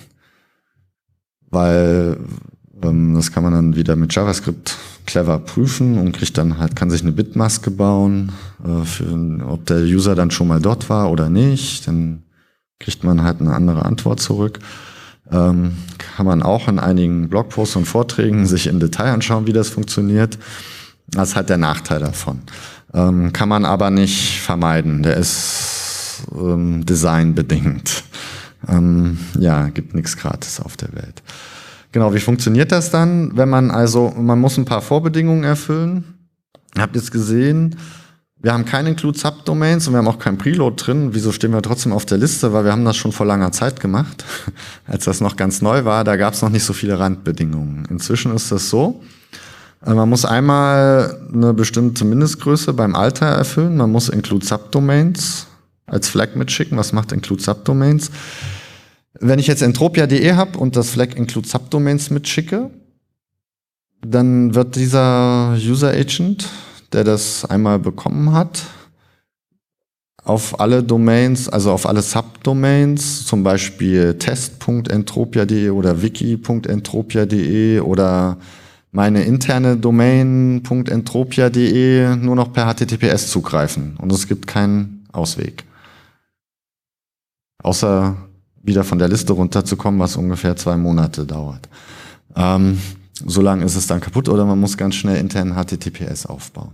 Weil das kann man dann wieder mit JavaScript clever prüfen und kriegt dann halt, kann sich eine Bitmaske bauen, ob der User dann schon mal dort war oder nicht. Dann kriegt man halt eine andere Antwort zurück. Kann man auch in einigen Blogposts und Vorträgen sich im Detail anschauen, wie das funktioniert. Das ist halt der Nachteil davon. Kann man aber nicht vermeiden. Der ist designbedingt. Gibt nichts gratis auf der Welt. Genau, wie funktioniert das dann? Man muss ein paar Vorbedingungen erfüllen. Ihr habt jetzt gesehen, wir haben keine Include Subdomains und wir haben auch kein Preload drin. Wieso stehen wir trotzdem auf der Liste? Weil wir haben das schon vor langer Zeit gemacht. Als das noch ganz neu war, da gab es noch nicht so viele Randbedingungen. Inzwischen ist das so. Man muss einmal eine bestimmte Mindestgröße beim Alter erfüllen. Man muss Include Subdomains als Flag mitschicken. Was macht Include Subdomains? Wenn ich jetzt entropia.de habe und das Flag Include Subdomains mitschicke, dann wird dieser User Agent, der das einmal bekommen hat, auf alle Domains, also auf alle Subdomains, zum Beispiel test.entropia.de oder wiki.entropia.de oder meine interne Domain.entropia.de nur noch per HTTPS zugreifen. Und es gibt keinen Ausweg. Außer wieder von der Liste runterzukommen, was ungefähr 2 Monate dauert. So lange ist es dann kaputt oder man muss ganz schnell intern HTTPS aufbauen.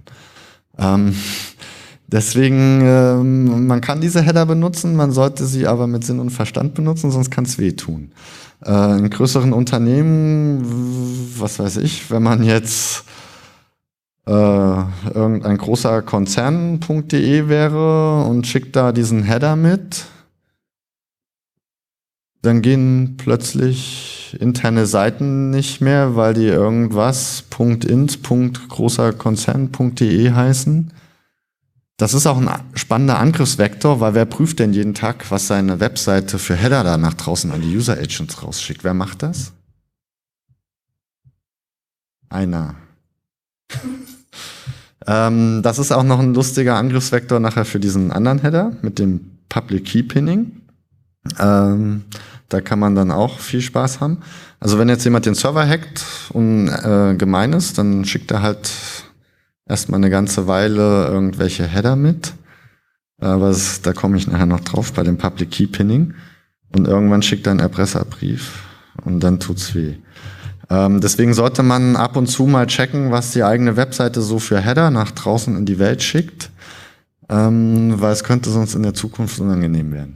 Deswegen, man kann diese Header benutzen, man sollte sie aber mit Sinn und Verstand benutzen, sonst kann es wehtun. In größeren Unternehmen, was weiß ich, wenn man jetzt irgendein großer Konzern.de wäre und schickt da diesen Header mit, dann gehen plötzlich interne Seiten nicht mehr, weil die irgendwas .int, großer Konzern.de heißen. Das ist auch ein spannender Angriffsvektor, weil wer prüft denn jeden Tag, was seine Webseite für Header da nach draußen an die User Agents rausschickt? Wer macht das? Einer. Das ist auch noch ein lustiger Angriffsvektor nachher für diesen anderen Header mit dem Public Key Pinning. Da kann man dann auch viel Spaß haben. Also wenn jetzt jemand den Server hackt und gemein ist, dann schickt er halt erstmal eine ganze Weile irgendwelche Header mit. Aber da komme ich nachher noch drauf bei dem Public Key Pinning. Und irgendwann schickt er einen Erpresserbrief und dann tut's weh. Deswegen sollte man ab und zu mal checken, was die eigene Webseite so für Header nach draußen in die Welt schickt. Weil es könnte sonst in der Zukunft unangenehm werden.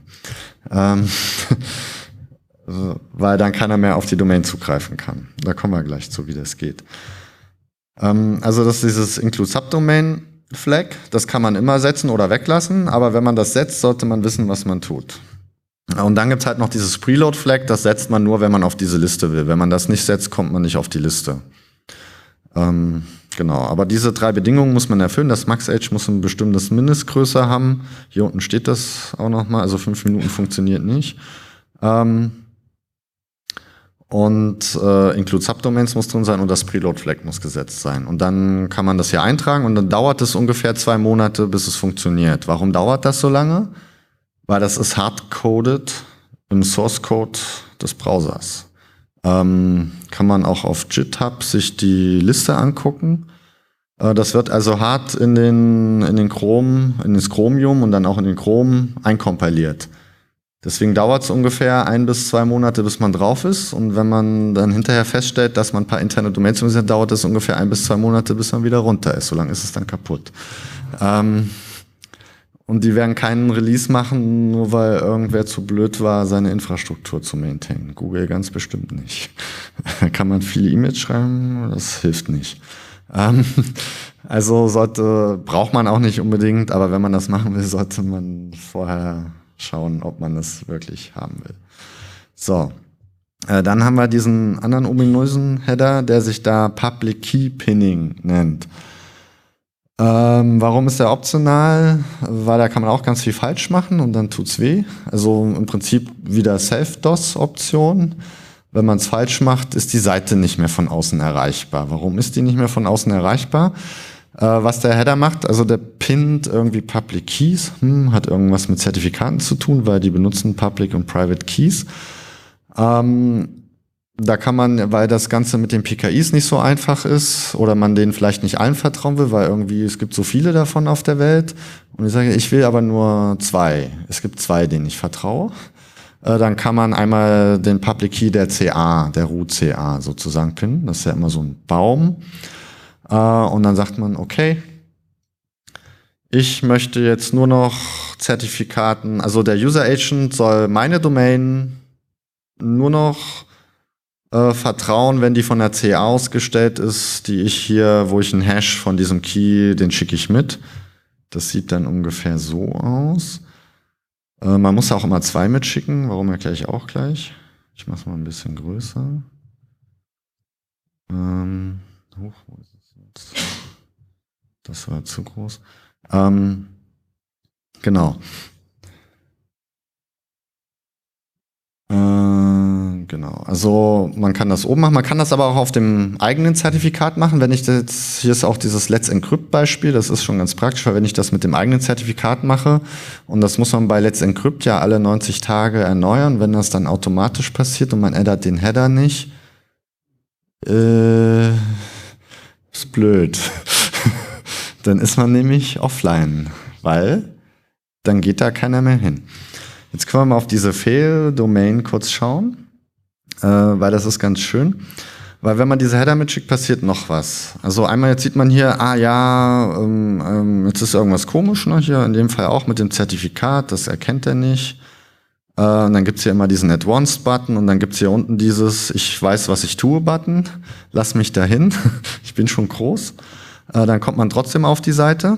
Weil dann keiner mehr auf die Domain zugreifen kann. Da kommen wir gleich zu, wie das geht. Also das ist dieses Include Subdomain Flag, das kann man immer setzen oder weglassen, aber wenn man das setzt, sollte man wissen, was man tut. Und dann gibt's halt noch dieses Preload Flag, das setzt man nur, wenn man auf diese Liste will. Wenn man das nicht setzt, kommt man nicht auf die Liste. Genau, aber diese 3 Bedingungen muss man erfüllen. Das Max-Age muss ein bestimmtes Mindestgröße haben. Hier unten steht das auch nochmal, also 5 Minuten funktioniert nicht. Include Subdomains muss drin sein und das Preload Flag muss gesetzt sein. Und dann kann man das hier eintragen und dann dauert es ungefähr 2 Monate, bis es funktioniert. Warum dauert das so lange? Weil das ist hardcoded im Source Code des Browsers. Kann man auch auf GitHub sich die Liste angucken. Das wird also hart in den Chrome, in das Chromium und dann auch in den Chrome einkompiliert. Deswegen dauert es ungefähr 1 bis 2 Monate, bis man drauf ist. Und wenn man dann hinterher feststellt, dass man ein paar interne Domains hat, dauert es ungefähr 1 bis 2 Monate, bis man wieder runter ist. So lange ist es dann kaputt. Und die werden keinen Release machen, nur weil irgendwer zu blöd war, seine Infrastruktur zu maintainen. Google ganz bestimmt nicht. Kann man viele E-Mails schreiben, das hilft nicht. Also braucht man auch nicht unbedingt, aber wenn man das machen will, sollte man vorher schauen, ob man das wirklich haben will. So, dann haben wir diesen anderen ominösen Header, der sich da Public Key Pinning nennt. Warum ist der optional? Weil da kann man auch ganz viel falsch machen und dann tut's weh. Also im Prinzip wieder Self-DOS-Option. Wenn man es falsch macht, ist die Seite nicht mehr von außen erreichbar. Warum ist die nicht mehr von außen erreichbar? Was der Header macht, also der pinnt irgendwie Public Keys, hat irgendwas mit Zertifikaten zu tun, weil die benutzen Public und Private Keys. Da kann man, weil das Ganze mit den PKIs nicht so einfach ist oder man denen vielleicht nicht allen vertrauen will, weil irgendwie es gibt so viele davon auf der Welt und ich sage, ich will aber nur 2. Es gibt 2, denen ich vertraue. Dann kann man einmal den Public Key der CA, der Root CA sozusagen pinnen. Das ist ja immer so ein Baum. Und dann sagt man, okay, ich möchte jetzt nur noch Zertifikaten, also der User Agent soll meine Domain nur noch vertrauen, wenn die von der CA ausgestellt ist, die ich hier, wo ich einen Hash von diesem Key, den schicke ich mit. Das sieht dann ungefähr so aus. Man muss auch immer 2 mitschicken, warum erkläre ich auch gleich. Ich mache es mal ein bisschen größer. Wo ist es jetzt? Das war zu groß. Genau. Genau, also man kann das oben machen, man kann das aber auch auf dem eigenen Zertifikat machen. Wenn ich das, hier ist auch dieses Let's Encrypt Beispiel, das ist schon ganz praktisch, weil wenn ich das mit dem eigenen Zertifikat mache, und das muss man bei Let's Encrypt ja alle 90 Tage erneuern, wenn das dann automatisch passiert und man ändert den Header nicht, ist blöd. Dann ist man nämlich offline, weil dann geht da keiner mehr hin. Jetzt können wir mal auf diese Fail-Domain kurz schauen, weil das ist ganz schön. Weil wenn man diese Header mitschickt, passiert noch was. Also einmal jetzt sieht man hier, jetzt ist irgendwas komisch, ne? Hier in dem Fall auch mit dem Zertifikat, das erkennt er nicht. Und dann gibt's hier immer diesen Advanced-Button und dann gibt's hier unten dieses Ich weiß, was ich tue-Button. Lass mich dahin, ich bin schon groß. Dann kommt man trotzdem auf die Seite.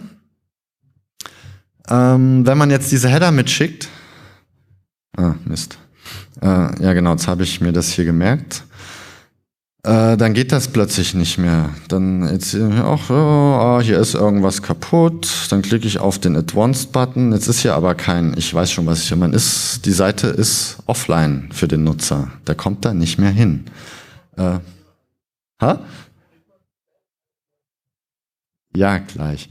Wenn man jetzt diese Header mitschickt, Mist. Ja genau, jetzt habe ich mir das hier gemerkt. Dann geht das plötzlich nicht mehr. Dann jetzt hier ist irgendwas kaputt. Dann klicke ich auf den Advanced-Button. Jetzt ist hier aber kein, ich weiß schon, was ich meine. Die Seite ist offline für den Nutzer. Der kommt da nicht mehr hin. Ja, gleich.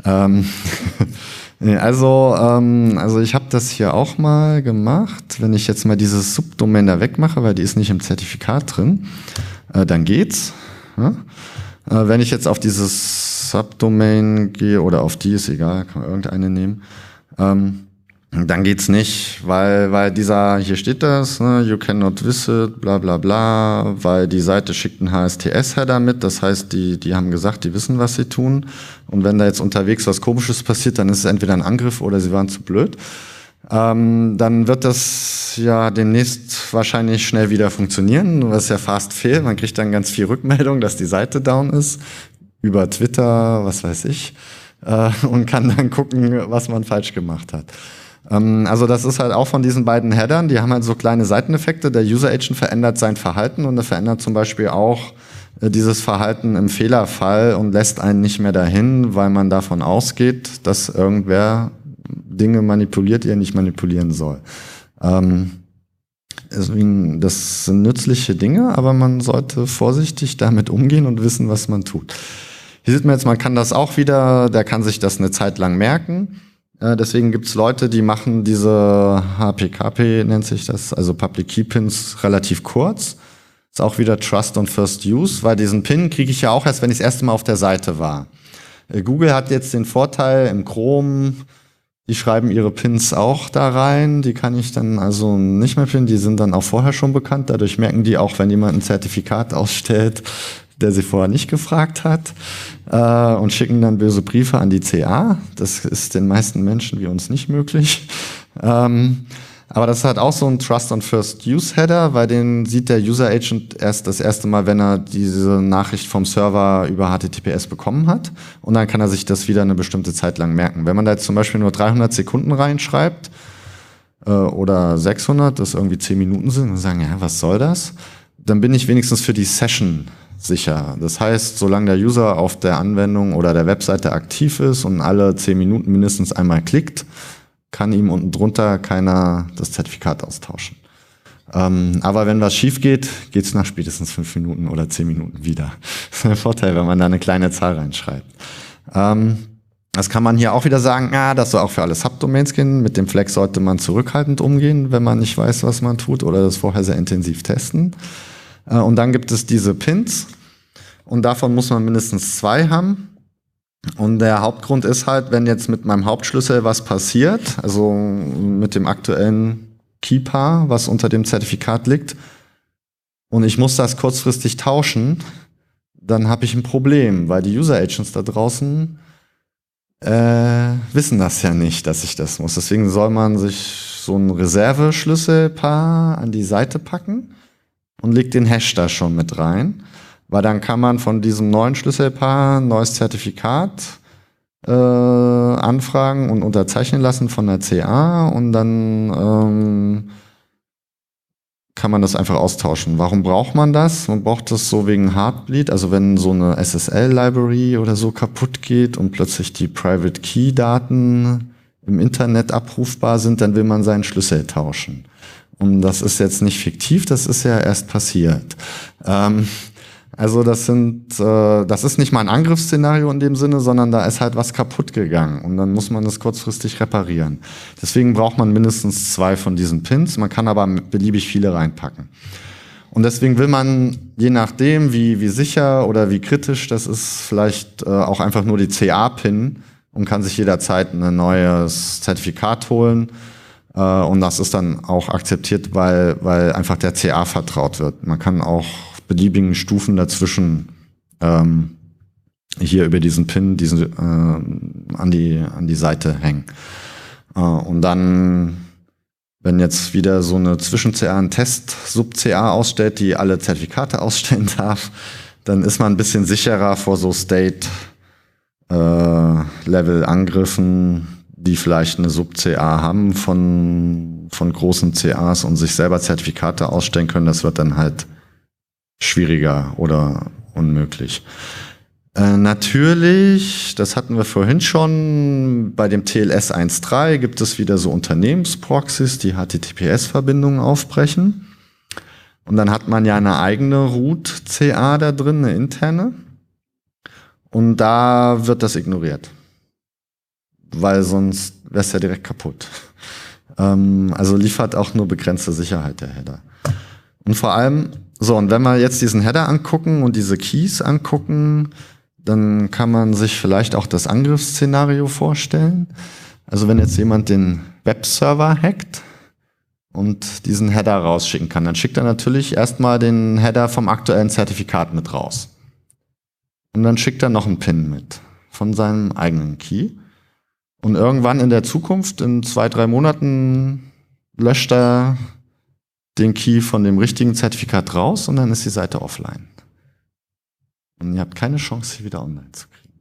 Also ich habe das hier auch mal gemacht. Wenn ich jetzt mal dieses Subdomain da wegmache, weil die ist nicht im Zertifikat drin, dann geht's. Ja? Wenn ich jetzt auf dieses Subdomain gehe oder auf die, ist egal, kann man irgendeine nehmen, dann geht's nicht, weil dieser, hier steht das, ne, you cannot visit, bla bla bla, weil die Seite schickt einen HSTS-Header mit, das heißt, die haben gesagt, die wissen, was sie tun. Und wenn da jetzt unterwegs was Komisches passiert, dann ist es entweder ein Angriff oder sie waren zu blöd. Dann wird das ja demnächst wahrscheinlich schnell wieder funktionieren. Das ist ja fast fail, man kriegt dann ganz viel Rückmeldung, dass die Seite down ist, über Twitter, was weiß ich, und kann dann gucken, was man falsch gemacht hat. Also das ist halt auch von diesen beiden Headern, die haben halt so kleine Seiteneffekte. Der User Agent verändert sein Verhalten und er verändert zum Beispiel auch dieses Verhalten im Fehlerfall und lässt einen nicht mehr dahin, weil man davon ausgeht, dass irgendwer Dinge manipuliert, die er nicht manipulieren soll. Das sind nützliche Dinge, aber man sollte vorsichtig damit umgehen und wissen, was man tut. Hier sieht man jetzt, man kann das auch wieder, der kann sich das eine Zeit lang merken. Deswegen gibt's Leute, die machen diese HPKP, nennt sich das, also Public Key Pins, relativ kurz. Ist auch wieder Trust und First Use, weil diesen Pin kriege ich ja auch erst, wenn ich das erste Mal auf der Seite war. Google hat jetzt den Vorteil im Chrome, die schreiben ihre Pins auch da rein, die kann ich dann also nicht mehr pinnen, die sind dann auch vorher schon bekannt, dadurch merken die auch, wenn jemand ein Zertifikat ausstellt, der sie vorher nicht gefragt hat, und schicken dann böse Briefe an die CA. Das ist den meisten Menschen wie uns nicht möglich. Aber das hat auch so ein Trust and First Use Header, weil den sieht der User Agent erst das erste Mal, wenn er diese Nachricht vom Server über HTTPS bekommen hat. Und dann kann er sich das wieder eine bestimmte Zeit lang merken. Wenn man da jetzt zum Beispiel nur 300 Sekunden reinschreibt, oder 600, das irgendwie 10 Minuten sind, und sagen, ja, was soll das? Dann bin ich wenigstens für die Session sicher. Das heißt, solange der User auf der Anwendung oder der Webseite aktiv ist und alle 10 Minuten mindestens einmal klickt, kann ihm unten drunter keiner das Zertifikat austauschen. Aber wenn was schief geht, geht's nach spätestens 5 Minuten oder 10 Minuten wieder. Das ist ein Vorteil, wenn man da eine kleine Zahl reinschreibt. Das kann man hier auch wieder sagen, ja, das soll auch für alle Subdomains gehen. Mit dem Flag sollte man zurückhaltend umgehen, wenn man nicht weiß, was man tut oder das vorher sehr intensiv testen. Und dann gibt es diese Pins und davon muss man mindestens 2 haben. Und der Hauptgrund ist halt, wenn jetzt mit meinem Hauptschlüssel was passiert, also mit dem aktuellen Keypaar, was unter dem Zertifikat liegt, und ich muss das kurzfristig tauschen, dann habe ich ein Problem, weil die User Agents da draußen wissen das ja nicht, dass ich das muss. Deswegen soll man sich so ein Reserveschlüsselpaar an die Seite packen und legt den Hash da schon mit rein, weil dann kann man von diesem neuen Schlüsselpaar ein neues Zertifikat anfragen und unterzeichnen lassen von der CA und dann kann man das einfach austauschen. Warum braucht man das? Man braucht das so wegen Heartbleed, also wenn so eine SSL-Library oder so kaputt geht und plötzlich die Private Key-Daten im Internet abrufbar sind, dann will man seinen Schlüssel tauschen. Und das ist jetzt nicht fiktiv, das ist ja erst passiert. Also das ist nicht mal ein Angriffsszenario in dem Sinne, sondern da ist halt was kaputt gegangen und dann muss man das kurzfristig reparieren. Deswegen braucht man mindestens 2 von diesen Pins, man kann aber beliebig viele reinpacken. Und deswegen will man, je nachdem, wie sicher oder wie kritisch, das ist vielleicht auch einfach nur die CA-Pin und kann sich jederzeit ein neues Zertifikat holen. Und das ist dann auch akzeptiert, weil einfach der CA vertraut wird. Man kann auch beliebigen Stufen dazwischen hier über diesen Pin an die Seite hängen. Und dann, wenn jetzt wieder so eine Zwischen-CA einen Test-Sub-CA ausstellt, die alle Zertifikate ausstellen darf, dann ist man ein bisschen sicherer vor so State-Level-Angriffen, die vielleicht eine Sub-CA haben von großen CAs und sich selber Zertifikate ausstellen können. Das wird dann halt schwieriger oder unmöglich. Natürlich, das hatten wir vorhin schon, bei dem TLS 1.3 gibt es wieder so Unternehmensproxys, die HTTPS-Verbindungen aufbrechen. Und dann hat man ja eine eigene Root-CA da drin, eine interne. Und da wird das ignoriert. Weil sonst wäre es ja direkt kaputt. Also liefert auch nur begrenzte Sicherheit der Header. Und vor allem, so, und wenn wir jetzt diesen Header angucken und diese Keys angucken, dann kann man sich vielleicht auch das Angriffsszenario vorstellen. Also wenn jetzt jemand den Webserver hackt und diesen Header rausschicken kann, dann schickt er natürlich erstmal den Header vom aktuellen Zertifikat mit raus. Und dann schickt er noch einen PIN mit von seinem eigenen Key. Und irgendwann in der Zukunft, in 2-3 Monaten, löscht er den Key von dem richtigen Zertifikat raus und dann ist die Seite offline. Und ihr habt keine Chance, sie wieder online zu kriegen.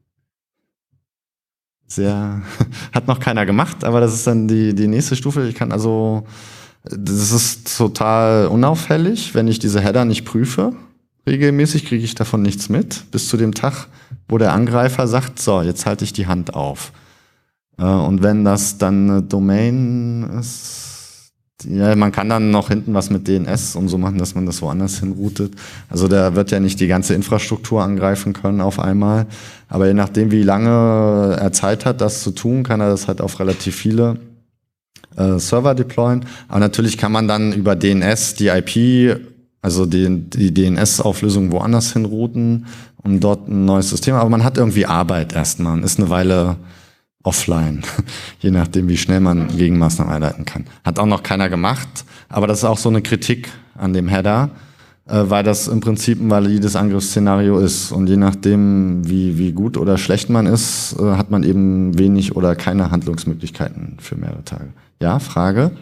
Hat noch keiner gemacht, aber das ist dann die nächste Stufe. Das ist total unauffällig, wenn ich diese Header nicht prüfe. Regelmäßig kriege ich davon nichts mit, bis zu dem Tag, wo der Angreifer sagt, so, jetzt halte ich die Hand auf. Und wenn das dann eine Domain ist, ja, man kann dann noch hinten was mit DNS und so machen, dass man das woanders hinroutet. Also der wird ja nicht die ganze Infrastruktur angreifen können auf einmal. Aber je nachdem, wie lange er Zeit hat, das zu tun, kann er das halt auf relativ viele Server deployen. Aber natürlich kann man dann über DNS die IP, also die DNS-Auflösung woanders hinrouten und dort ein neues System. Aber man hat irgendwie Arbeit erstmal und ist eine Weile offline, je nachdem, wie schnell man Gegenmaßnahmen einleiten kann. Hat auch noch keiner gemacht, aber das ist auch so eine Kritik an dem Header, weil das im Prinzip ein valides Angriffsszenario ist. Und je nachdem, wie gut oder schlecht man ist, hat man eben wenig oder keine Handlungsmöglichkeiten für mehrere Tage. Ja, Frage?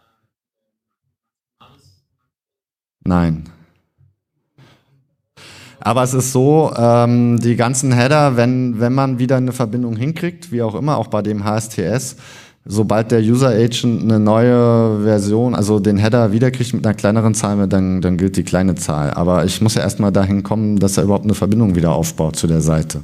Nein. Aber es ist so, die ganzen Header, wenn man wieder eine Verbindung hinkriegt, wie auch immer, auch bei dem HSTS, sobald der User Agent eine neue Version, also den Header wiederkriegt mit einer kleineren Zahl, dann gilt die kleine Zahl. Aber ich muss ja erstmal dahin kommen, dass er überhaupt eine Verbindung wieder aufbaut zu der Seite.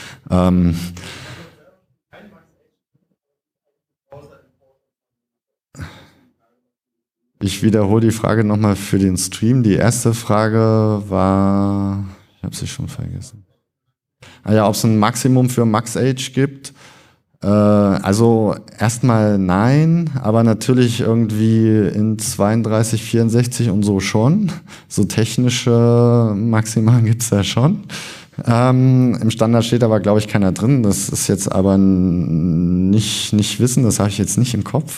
Ich wiederhole die Frage nochmal für den Stream. Die erste Frage war, ich habe sie schon vergessen. Ja, ob es ein Maximum für Max-Age gibt? Also erstmal nein, aber natürlich irgendwie in 32, 64 und so schon. So technische Maximalen gibt's da schon. Im Standard steht aber, glaube ich, keiner drin. Das ist jetzt aber nicht Wissen, das habe ich jetzt nicht im Kopf.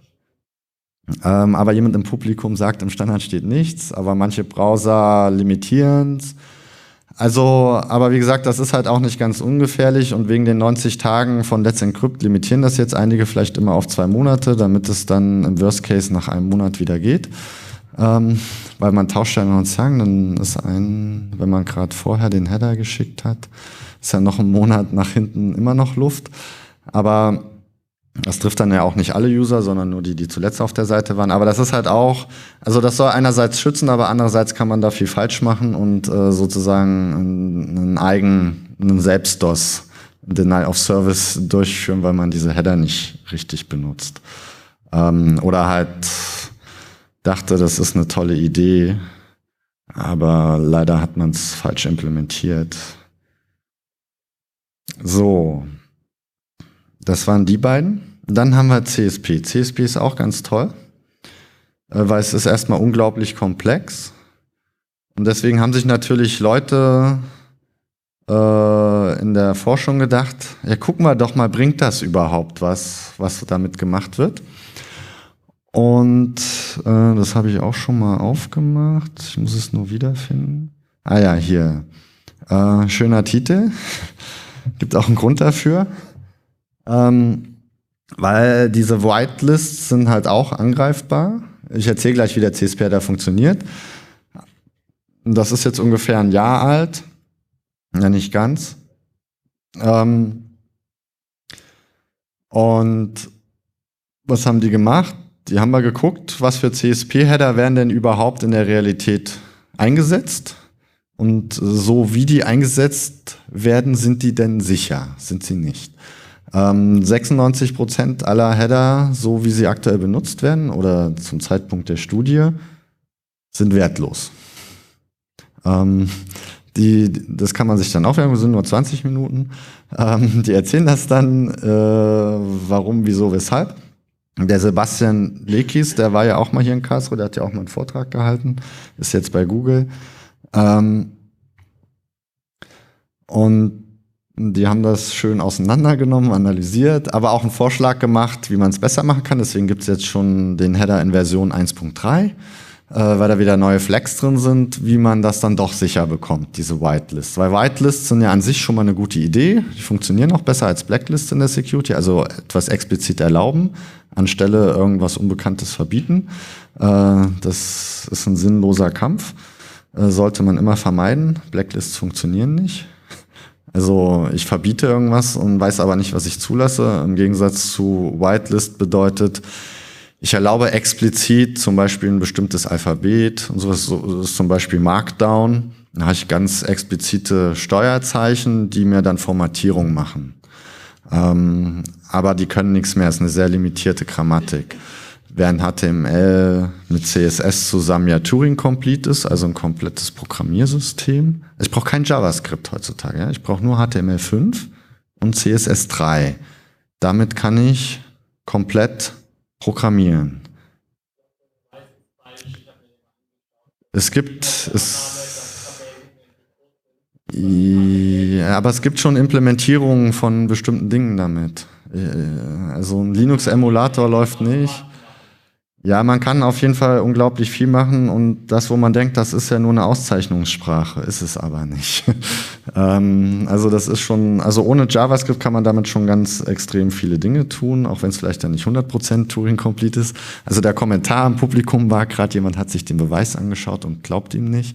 Aber jemand im Publikum sagt, im Standard steht nichts, aber manche Browser limitieren es. Also, aber wie gesagt, das ist halt auch nicht ganz ungefährlich und wegen den 90 Tagen von Let's Encrypt limitieren das jetzt einige vielleicht immer auf 2 Monate, damit es dann im Worst Case nach einem Monat wieder geht. Weil man tauscht ja noch sagen, dann ist wenn man gerade vorher den Header geschickt hat, ist ja noch ein Monat nach hinten immer noch Luft. Aber das trifft dann ja auch nicht alle User, sondern nur die zuletzt auf der Seite waren. Aber das ist halt auch, also das soll einerseits schützen, aber andererseits kann man da viel falsch machen und sozusagen einen Selbstdos, Denial of Service durchführen, weil man diese Header nicht richtig benutzt. Oder halt dachte, das ist eine tolle Idee, aber leider hat man es falsch implementiert. So, das waren die beiden. Dann haben wir CSP. CSP ist auch ganz toll, weil es ist erstmal unglaublich komplex. Und deswegen haben sich natürlich Leute in der Forschung gedacht, ja, gucken wir doch mal, bringt das überhaupt was damit gemacht wird? Und das habe ich auch schon mal aufgemacht. Ich muss es nur wiederfinden. Ah ja, hier. Schöner Titel. Gibt auch einen Grund dafür. Weil diese Whitelists sind halt auch angreifbar. Ich erzähle gleich, wie der CSP-Header funktioniert. Das ist jetzt ungefähr ein Jahr alt. Ja, nicht ganz. Und was haben die gemacht? Die haben mal geguckt, was für CSP-Header werden denn überhaupt in der Realität eingesetzt. Und so wie die eingesetzt werden, sind die denn sicher? Sind sie nicht? 96% aller Header, so wie sie aktuell benutzt werden oder zum Zeitpunkt der Studie, sind wertlos. Das kann man sich dann aufwärmen, sind nur 20 Minuten. Die erzählen das dann, warum, wieso, weshalb. Der Sebastian Lekis, der war ja auch mal hier in Karlsruhe, der hat ja auch mal einen Vortrag gehalten, ist jetzt bei Google. Und die haben das schön auseinandergenommen, analysiert, aber auch einen Vorschlag gemacht, wie man es besser machen kann. Deswegen gibt es jetzt schon den Header in Version 1.3, weil da wieder neue Flags drin sind, wie man das dann doch sicher bekommt, diese Whitelists. Weil Whitelists sind ja an sich schon mal eine gute Idee. Die funktionieren auch besser als Blacklists in der Security, also etwas explizit erlauben, anstelle irgendwas Unbekanntes verbieten. Das ist ein sinnloser Kampf. Sollte man immer vermeiden. Blacklists funktionieren nicht. Also ich verbiete irgendwas und weiß aber nicht, was ich zulasse. Im Gegensatz zu Whitelist bedeutet, ich erlaube explizit zum Beispiel ein bestimmtes Alphabet und sowas, so ist zum Beispiel Markdown. Da habe ich ganz explizite Steuerzeichen, die mir dann Formatierung machen. Aber die können nichts mehr, es ist eine sehr limitierte Grammatik. Während HTML mit CSS zusammen ja Turing-Complete ist, also ein komplettes Programmiersystem. Ich brauche kein JavaScript heutzutage. Ja? Ich brauche nur HTML5 und CSS3. Damit kann ich komplett programmieren. Aber es gibt schon Implementierungen von bestimmten Dingen damit. Also ein Linux-Emulator läuft nicht. Ja, man kann auf jeden Fall unglaublich viel machen und das, wo man denkt, das ist ja nur eine Auszeichnungssprache, ist es aber nicht. Also das ist schon, also ohne JavaScript kann man damit schon ganz extrem viele Dinge tun, auch wenn es vielleicht dann nicht 100% Turing-Complete ist. Also der Kommentar im Publikum war gerade, jemand hat sich den Beweis angeschaut und glaubt ihm nicht,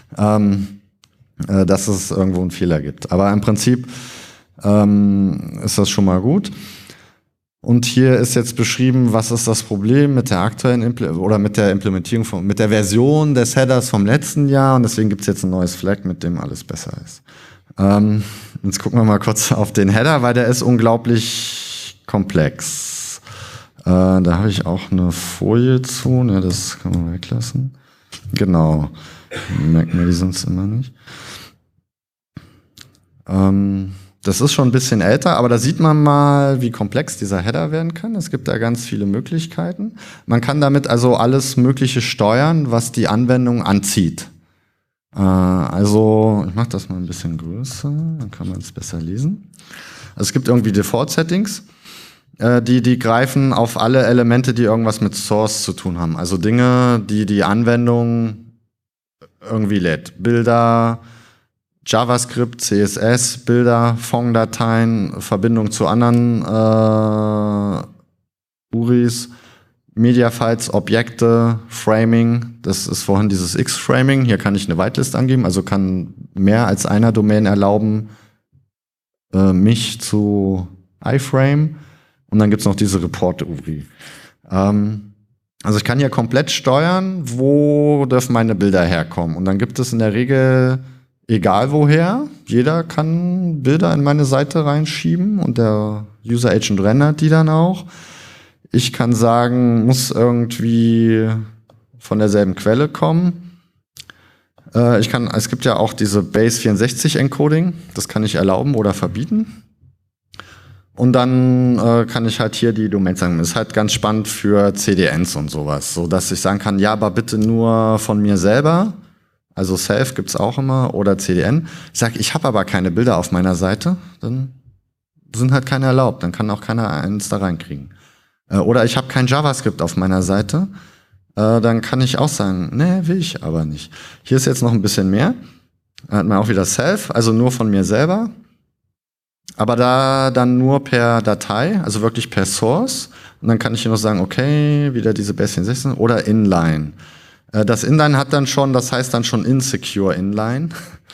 dass es irgendwo einen Fehler gibt. Aber im Prinzip ist das schon mal gut. Und hier ist jetzt beschrieben, was ist das Problem mit der aktuellen mit der Implementierung mit der Version des Headers vom letzten Jahr. Und deswegen gibt es jetzt ein neues Flag, mit dem alles besser ist. Jetzt gucken wir mal kurz auf den Header, weil der ist unglaublich komplex. Da habe ich auch eine Folie zu. Ne, das kann man weglassen. Genau. Merken wir die sonst immer nicht. Das ist schon ein bisschen älter, aber da sieht man mal, wie komplex dieser Header werden kann. Es gibt da ganz viele Möglichkeiten. Man kann damit also alles Mögliche steuern, was die Anwendung anzieht. Also, ich mache das mal ein bisschen größer, dann kann man es besser lesen. Also es gibt irgendwie Default-Settings, die greifen auf alle Elemente, die irgendwas mit Source zu tun haben. Also Dinge, die die Anwendung irgendwie lädt. Bilder, JavaScript, CSS, Bilder, Fong-Dateien, Verbindung zu anderen URIs, Media-Files, Objekte, Framing. Das ist vorhin dieses X-Framing. Hier kann ich eine Whitelist angeben, also kann mehr als einer Domain erlauben, mich zu iframe. Und dann gibt's noch diese Report-URI. Also ich kann hier komplett steuern, wo dürfen meine Bilder herkommen. Und dann gibt es in der Regel, egal woher, jeder kann Bilder in meine Seite reinschieben und der User Agent rendert die dann auch. Ich kann sagen, muss irgendwie von derselben Quelle kommen. Es gibt ja auch diese Base64 Encoding, das kann ich erlauben oder verbieten. Und dann kann ich halt hier die Domains sagen. Das ist halt ganz spannend für CDNs und sowas, so dass ich sagen kann, ja, aber bitte nur von mir selber. Also Self gibt's auch immer oder CDN. Ich sage, ich habe aber keine Bilder auf meiner Seite, dann sind halt keine erlaubt, dann kann auch keiner eins da reinkriegen. Oder ich habe kein JavaScript auf meiner Seite, dann kann ich auch sagen, nee, will ich aber nicht. Hier ist jetzt noch ein bisschen mehr. Dann hat man auch wieder Self, also nur von mir selber. Aber da dann nur per Datei, also wirklich per Source. Und dann kann ich hier noch sagen, okay, wieder diese Base64 oder Inline. Das Inline hat dann schon, das heißt dann schon Insecure Inline.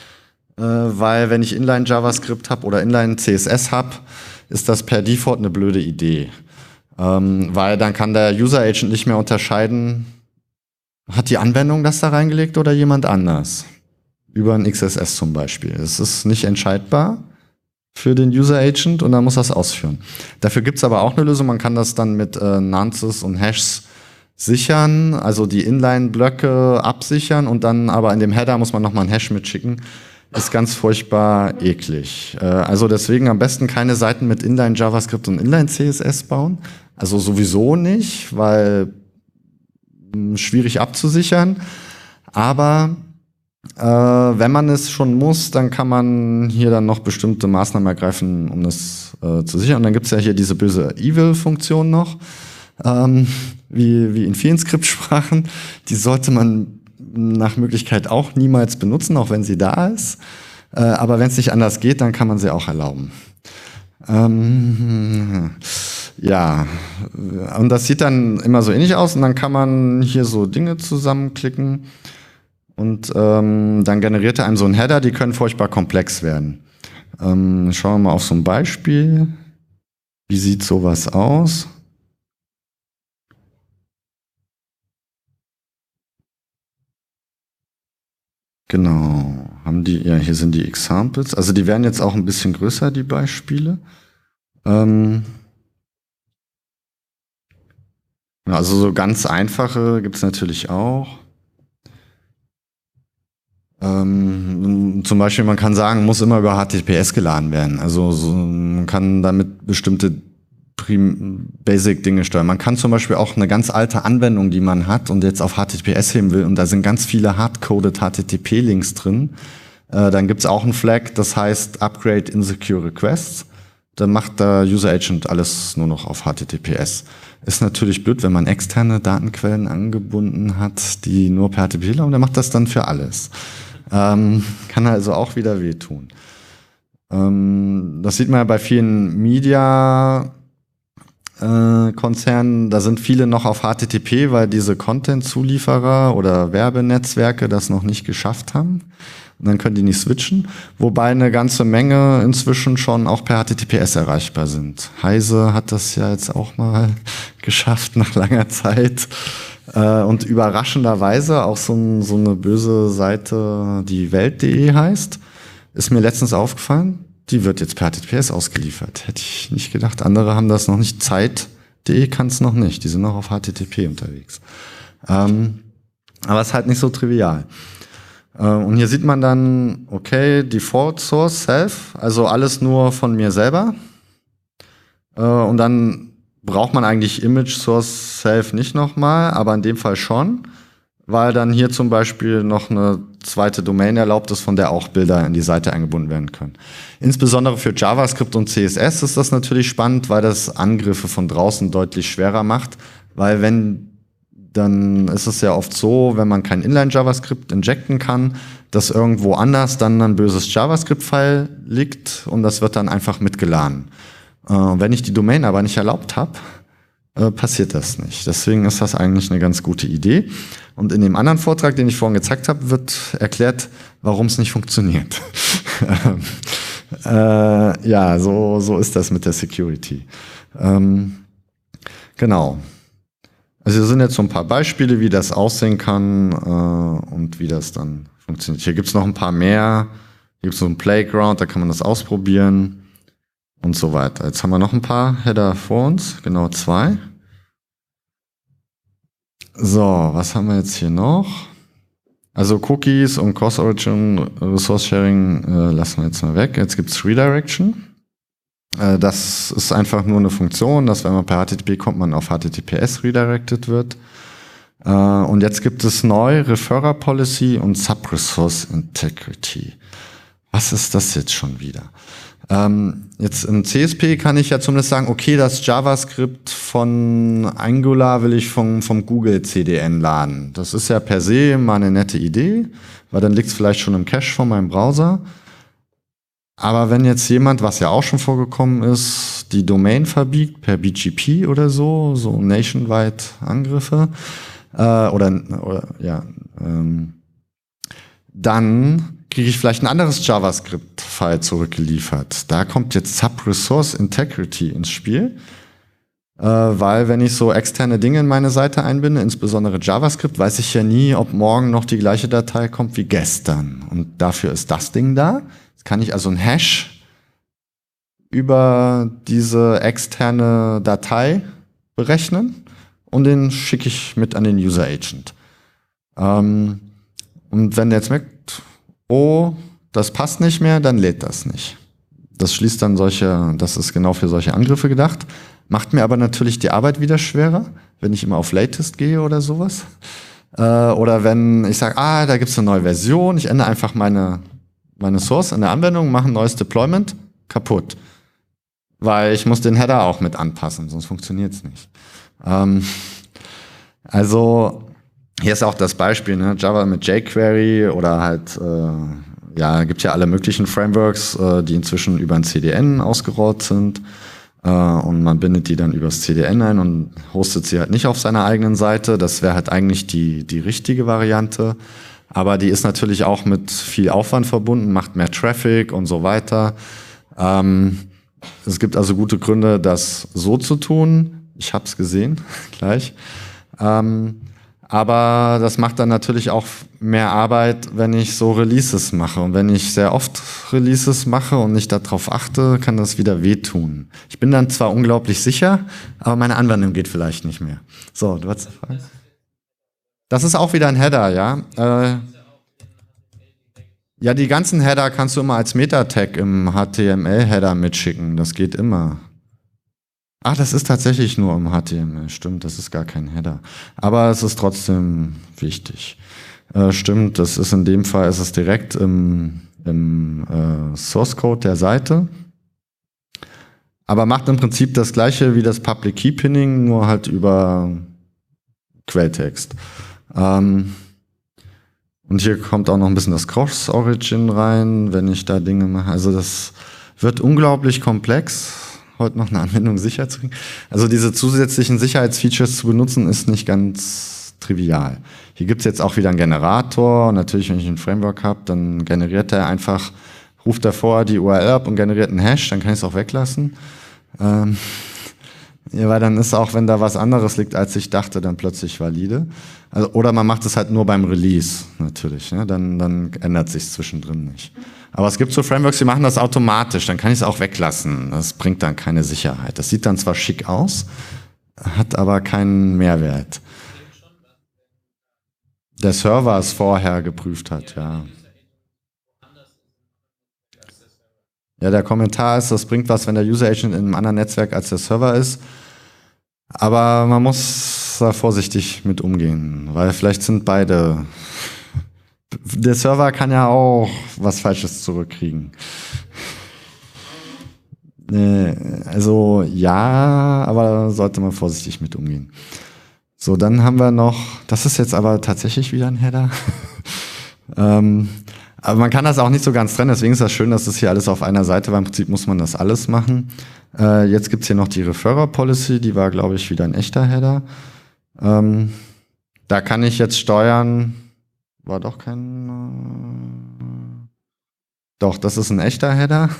Weil wenn ich Inline JavaScript habe oder Inline CSS habe, ist das per Default eine blöde Idee. Weil dann kann der User Agent nicht mehr unterscheiden, hat die Anwendung das da reingelegt oder jemand anders. Über ein XSS zum Beispiel. Es ist nicht entscheidbar für den User Agent und dann muss das ausführen. Dafür gibt's aber auch eine Lösung, man kann das dann mit Nonces und Hashs sichern, also die Inline-Blöcke absichern und dann aber in dem Header muss man nochmal einen Hash mitschicken. Ist ganz furchtbar eklig. Also deswegen am besten keine Seiten mit Inline JavaScript und Inline CSS bauen. Also sowieso nicht, weil schwierig abzusichern. Aber wenn man es schon muss, dann kann man hier dann noch bestimmte Maßnahmen ergreifen, um das zu sichern. Und dann gibt's ja hier diese böse Evil-Funktion noch, wie in vielen Skriptsprachen. Die sollte man nach Möglichkeit auch niemals benutzen, auch wenn sie da ist. Aber wenn es nicht anders geht, dann kann man sie auch erlauben. Ja, und das sieht dann immer so ähnlich aus und dann kann man hier so Dinge zusammenklicken und dann generiert er einem so einen Header, die können furchtbar komplex werden. Schauen wir mal auf so ein Beispiel. Wie sieht sowas aus? Genau, ja, hier sind die Examples. Also die werden jetzt auch ein bisschen größer, die Beispiele. Also so ganz einfache gibt's natürlich auch. Zum Beispiel, man kann sagen, muss immer über HTTPS geladen werden. Also man kann damit bestimmte Basic-Dinge steuern. Man kann zum Beispiel auch eine ganz alte Anwendung, die man hat und jetzt auf HTTPS heben will, und da sind ganz viele hardcoded HTTP-Links drin. Dann gibt's auch ein Flag, das heißt Upgrade Insecure Requests. Dann macht der User Agent alles nur noch auf HTTPS. Ist natürlich blöd, wenn man externe Datenquellen angebunden hat, die nur per HTTP laufen, der macht das dann für alles. Kann also auch wieder wehtun. Das sieht man ja bei vielen Media-Konzernen, da sind viele noch auf HTTP, weil diese Content-Zulieferer oder Werbenetzwerke das noch nicht geschafft haben. Und dann können die nicht switchen, wobei eine ganze Menge inzwischen schon auch per HTTPS erreichbar sind. Heise hat das ja jetzt auch mal geschafft nach langer Zeit. Und überraschenderweise auch so eine böse Seite, die Welt.de heißt, ist mir letztens aufgefallen, die wird jetzt per HTTPS ausgeliefert. Hätte ich nicht gedacht. Andere haben das noch nicht. Zeit.de kann es noch nicht. Die sind noch auf HTTP unterwegs. Aber es ist halt nicht so trivial. Und hier sieht man dann, okay, Default Source Self, also alles nur von mir selber. Und dann braucht man eigentlich Image Source Self nicht nochmal, aber in dem Fall schon, weil dann hier zum Beispiel noch eine zweite Domain erlaubt ist, von der auch Bilder in die Seite eingebunden werden können. Insbesondere für JavaScript und CSS ist das natürlich spannend, weil das Angriffe von draußen deutlich schwerer macht, weil dann ist es ja oft so, wenn man kein Inline-JavaScript injecten kann, dass irgendwo anders dann ein böses JavaScript-File liegt und das wird dann einfach mitgeladen. Wenn ich die Domain aber nicht erlaubt habe, passiert das nicht. Deswegen ist das eigentlich eine ganz gute Idee. Und in dem anderen Vortrag, den ich vorhin gezeigt habe, wird erklärt, warum es nicht funktioniert. Ja, so ist das mit der Security. Genau. Also hier sind jetzt so ein paar Beispiele, wie das aussehen kann und wie das dann funktioniert. Hier gibt's noch ein paar mehr. Hier gibt's so ein Playground, da kann man das ausprobieren und so weiter. Jetzt haben wir noch ein paar Header vor uns, genau 2. So, was haben wir jetzt hier noch? Also Cookies und Cross-Origin Resource Sharing lassen wir jetzt mal weg. Jetzt gibt's Redirection. Das ist einfach nur eine Funktion, dass wenn man per HTTP kommt, man auf HTTPS redirected wird. Und jetzt gibt es neu Referrer Policy und Subresource Integrity. Was ist das jetzt schon wieder? Jetzt im CSP kann ich ja zumindest sagen, okay, das JavaScript von Angular will ich vom Google CDN laden. Das ist ja per se mal eine nette Idee, weil dann liegt es vielleicht schon im Cache von meinem Browser. Aber wenn jetzt jemand, was ja auch schon vorgekommen ist, die Domain verbiegt per BGP oder so nationwide Angriffe, dann kriege ich vielleicht ein anderes JavaScript-File zurückgeliefert. Da kommt jetzt Subresource Integrity ins Spiel, weil wenn ich so externe Dinge in meine Seite einbinde, insbesondere JavaScript, weiß ich ja nie, ob morgen noch die gleiche Datei kommt wie gestern. Und dafür ist das Ding da. Jetzt kann ich also einen Hash über diese externe Datei berechnen und den schicke ich mit an den User Agent. Und wenn der jetzt merkt, oh, das passt nicht mehr, dann lädt das nicht. Das schließt dann das ist genau für solche Angriffe gedacht. Macht mir aber natürlich die Arbeit wieder schwerer, wenn ich immer auf Latest gehe oder sowas. Oder wenn ich sage, da gibt's eine neue Version, ich ändere einfach meine Source in der Anwendung, mache ein neues Deployment, kaputt. Weil ich muss den Header auch mit anpassen, sonst funktioniert's nicht. Also hier ist auch das Beispiel, ne? Java mit jQuery oder halt, gibt ja alle möglichen Frameworks, die inzwischen über ein CDN ausgerollt sind. Und man bindet die dann übers CDN ein und hostet sie halt nicht auf seiner eigenen Seite. Das wäre halt eigentlich die richtige Variante. Aber die ist natürlich auch mit viel Aufwand verbunden, macht mehr Traffic und so weiter. Es gibt also gute Gründe, das so zu tun. Ich habe es gesehen, gleich. Aber das macht dann natürlich auch mehr Arbeit, wenn ich so Releases mache. Und wenn ich sehr oft Releases mache und nicht darauf achte, kann das wieder wehtun. Ich bin dann zwar unglaublich sicher, aber meine Anwendung geht vielleicht nicht mehr. So, du hast eine Frage? Das ist auch wieder ein Header, ja. Ja, die ganzen Header kannst du immer als Meta-Tag im HTML-Header mitschicken. Das geht immer. Ach, das ist tatsächlich nur im HTML. Stimmt, das ist gar kein Header. Aber es ist trotzdem wichtig. Stimmt, das ist in dem Fall, ist es direkt im Source Code der Seite. Aber macht im Prinzip das gleiche wie das Public Key Pinning, nur halt über Quelltext. Und hier kommt auch noch ein bisschen das Cross-Origin rein, wenn ich da Dinge mache. Also das wird unglaublich komplex, heute noch eine Anwendung sicher zu kriegen. Also diese zusätzlichen Sicherheitsfeatures zu benutzen, ist nicht ganz trivial. Hier gibt's jetzt auch wieder einen Generator. Und natürlich, wenn ich ein Framework habe, dann generiert er einfach, ruft er vorher die URL ab und generiert einen Hash, dann kann ich es auch weglassen. Ja, weil dann ist auch, wenn da was anderes liegt, als ich dachte, dann plötzlich valide. Also, oder man macht es halt nur beim Release, natürlich. Ne? Dann ändert sich's zwischendrin nicht. Aber es gibt so Frameworks, die machen das automatisch. Dann kann ich es auch weglassen. Das bringt dann keine Sicherheit. Das sieht dann zwar schick aus, hat aber keinen Mehrwert. der Server es vorher geprüft hat, ja. Ja, der Kommentar ist, das bringt was, wenn der User Agent in einem anderen Netzwerk als der Server ist. Aber man muss da vorsichtig mit umgehen, weil vielleicht sind beide. Der Server kann ja auch was Falsches zurückkriegen. Also ja, aber sollte man vorsichtig mit umgehen. So, dann haben wir noch, das ist jetzt aber tatsächlich wieder ein Header. Aber man kann das auch nicht so ganz trennen, deswegen ist das schön, dass das hier alles auf einer Seite war. Im Prinzip muss man das alles machen. Jetzt gibt's hier noch die Referrer Policy, die war, glaube ich, wieder ein echter Header. Da kann ich jetzt steuern, war doch kein, doch, das ist ein echter Header.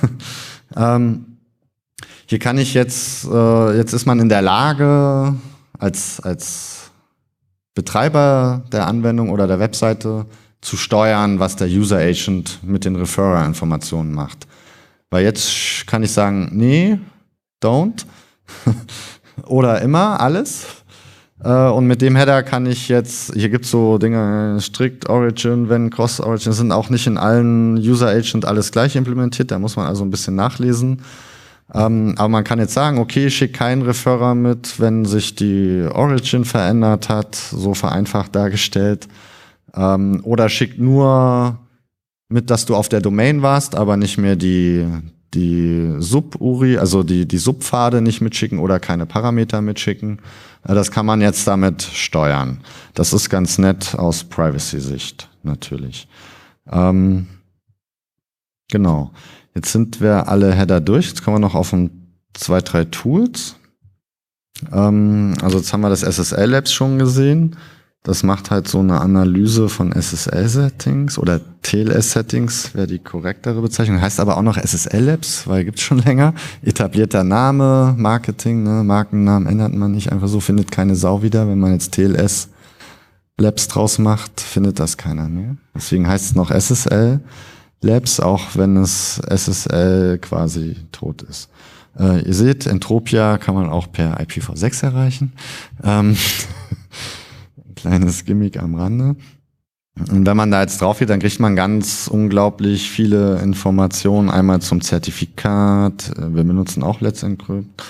Hier kann ich jetzt ist man in der Lage, als Betreiber der Anwendung oder der Webseite zu steuern, was der User Agent mit den Referrer-Informationen macht. Weil jetzt kann ich sagen, nee, don't oder immer alles. Und mit dem Header kann ich jetzt, hier gibt's so Dinge, strict Origin, wenn Cross Origin, sind auch nicht in allen User Agent alles gleich implementiert, da muss man also ein bisschen nachlesen. Aber man kann jetzt sagen, okay, schick keinen Referrer mit, wenn sich die Origin verändert hat, so vereinfacht dargestellt. Oder schick nur mit, dass du auf der Domain warst, aber nicht mehr die Sub-URI, also die Subpfade nicht mitschicken oder keine Parameter mitschicken. Das kann man jetzt damit steuern. Das ist ganz nett aus Privacy-Sicht natürlich. Genau. Jetzt sind wir alle Header durch. Jetzt kommen wir noch auf 2, 3 Tools. Also jetzt haben wir das SSL Labs schon gesehen. Das macht halt so eine Analyse von SSL-Settings oder TLS-Settings, wäre die korrektere Bezeichnung. Heißt aber auch noch SSL Labs, weil gibt's schon länger. Etablierter Name, Marketing, ne? Markennamen ändert man nicht einfach so, findet keine Sau wieder. Wenn man jetzt TLS Labs draus macht, findet das keiner mehr. Deswegen heißt es noch SSL Labs, auch wenn es SSL quasi tot ist. Ihr seht, Entropia kann man auch per IPv6 erreichen. Kleines Gimmick am Rande. Und wenn man da jetzt drauf geht, dann kriegt man ganz unglaublich viele Informationen. Einmal zum Zertifikat. Wir benutzen auch Let's Encrypt.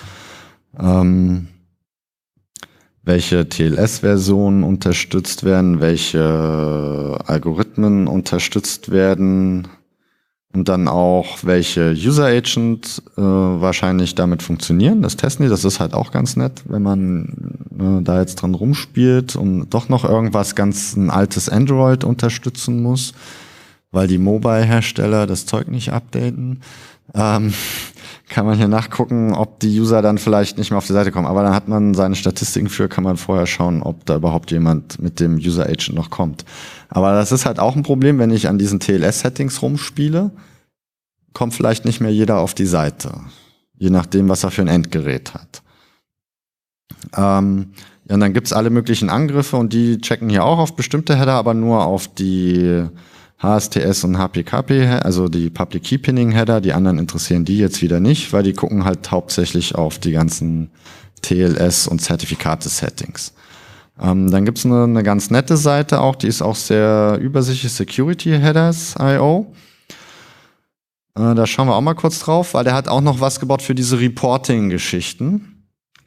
Welche TLS-Versionen unterstützt werden, welche Algorithmen unterstützt werden. Und dann auch, welche User Agent wahrscheinlich damit funktionieren. Das testen die, das ist halt auch ganz nett, wenn man da jetzt dran rumspielt und doch noch irgendwas ein altes Android unterstützen muss, weil die Mobile-Hersteller das Zeug nicht updaten. Kann man hier nachgucken, ob die User dann vielleicht nicht mehr auf die Seite kommen. Aber dann hat man seine Statistiken für, kann man vorher schauen, ob da überhaupt jemand mit dem User Agent noch kommt. Aber das ist halt auch ein Problem, wenn ich an diesen TLS-Settings rumspiele, kommt vielleicht nicht mehr jeder auf die Seite. Je nachdem, was er für ein Endgerät hat. Ja, und dann gibt's alle möglichen Angriffe und die checken hier auch auf bestimmte Header, aber nur auf die HSTS und HPKP, also die Public Key Pinning Header. Die anderen interessieren die jetzt wieder nicht, weil die gucken halt hauptsächlich auf die ganzen TLS und Zertifikate-Settings. Dann gibt's eine ganz nette Seite auch, die ist auch sehr übersichtlich, Security Headers.io. Da schauen wir auch mal kurz drauf, weil der hat auch noch was gebaut für diese Reporting-Geschichten.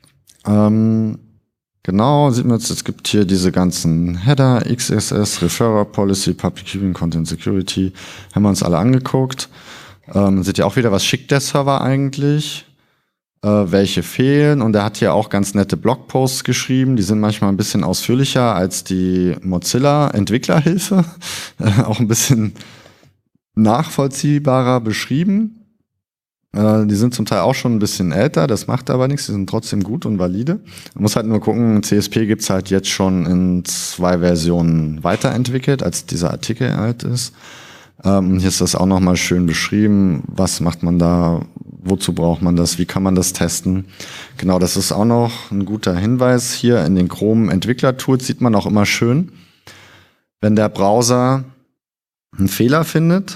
Genau, sieht man jetzt, es gibt hier diese ganzen Header, XSS, Referrer Policy, Public Keeping, Content Security, haben wir uns alle angeguckt. Seht ihr auch wieder, was schickt der Server eigentlich? Welche fehlen, und er hat hier auch ganz nette Blogposts geschrieben, die sind manchmal ein bisschen ausführlicher als die Mozilla Entwicklerhilfe, auch ein bisschen nachvollziehbarer beschrieben. Die sind zum Teil auch schon ein bisschen älter, das macht aber nichts, die sind trotzdem gut und valide. Man muss halt nur gucken, CSP gibt's halt jetzt schon in 2 Versionen weiterentwickelt, als dieser Artikel alt ist. Hier ist das auch nochmal schön beschrieben, was macht man da, wozu braucht man das, wie kann man das testen. Genau, das ist auch noch ein guter Hinweis. Hier in den Chrome Entwickler-Tools sieht man auch immer schön, wenn der Browser einen Fehler findet,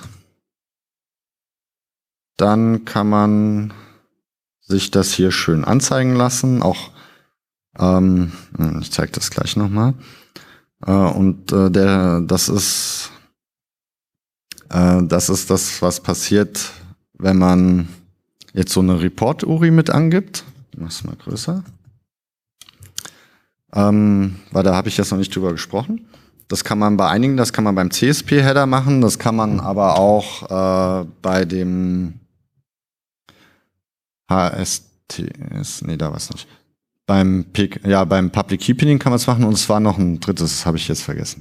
dann kann man sich das hier schön anzeigen lassen. Auch, ich zeige das gleich nochmal. Das ist das, was passiert, wenn man jetzt so eine Report-URI mit angibt. Ich mach's mal größer. Weil da habe ich jetzt noch nicht drüber gesprochen. Das kann man bei einigen, das kann man beim CSP-Header machen, das kann man aber auch bei dem HSTS, nee, da war's nicht. Beim Public Key-Pinning kann man es machen und es war noch ein drittes, habe ich jetzt vergessen.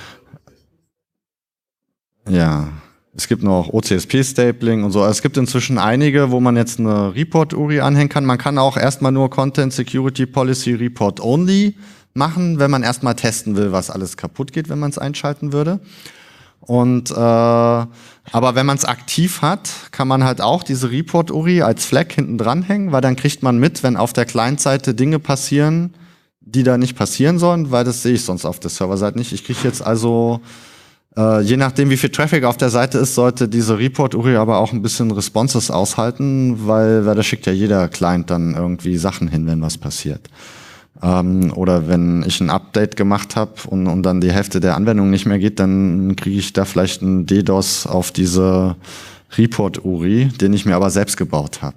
Ja, es gibt noch OCSP-Stapling und so. Also es gibt inzwischen einige, wo man jetzt eine Report-URI anhängen kann. Man kann auch erstmal nur Content Security Policy Report Only machen, wenn man erstmal testen will, was alles kaputt geht, wenn man es einschalten würde. Und aber wenn man es aktiv hat, kann man halt auch diese Report-URI als Flag hinten dranhängen, weil dann kriegt man mit, wenn auf der Client-Seite Dinge passieren, die da nicht passieren sollen, weil das sehe ich sonst auf der Serverseite nicht. Ich kriege jetzt also je nachdem, wie viel Traffic auf der Seite ist, sollte diese Report-URI aber auch ein bisschen Responses aushalten, weil da schickt ja jeder Client dann irgendwie Sachen hin, wenn was passiert. Oder wenn ich ein Update gemacht habe und dann die Hälfte der Anwendung nicht mehr geht, dann kriege ich da vielleicht einen DDoS auf diese Report-URI, den ich mir aber selbst gebaut habe.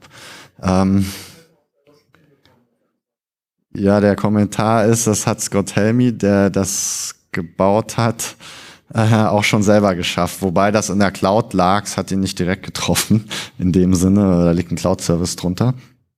Ja, der Kommentar ist, das hat Scott Helmy, der das gebaut hat, auch schon selber geschafft. Wobei das in der Cloud lag, es hat ihn nicht direkt getroffen, in dem Sinne, da liegt ein Cloud-Service drunter.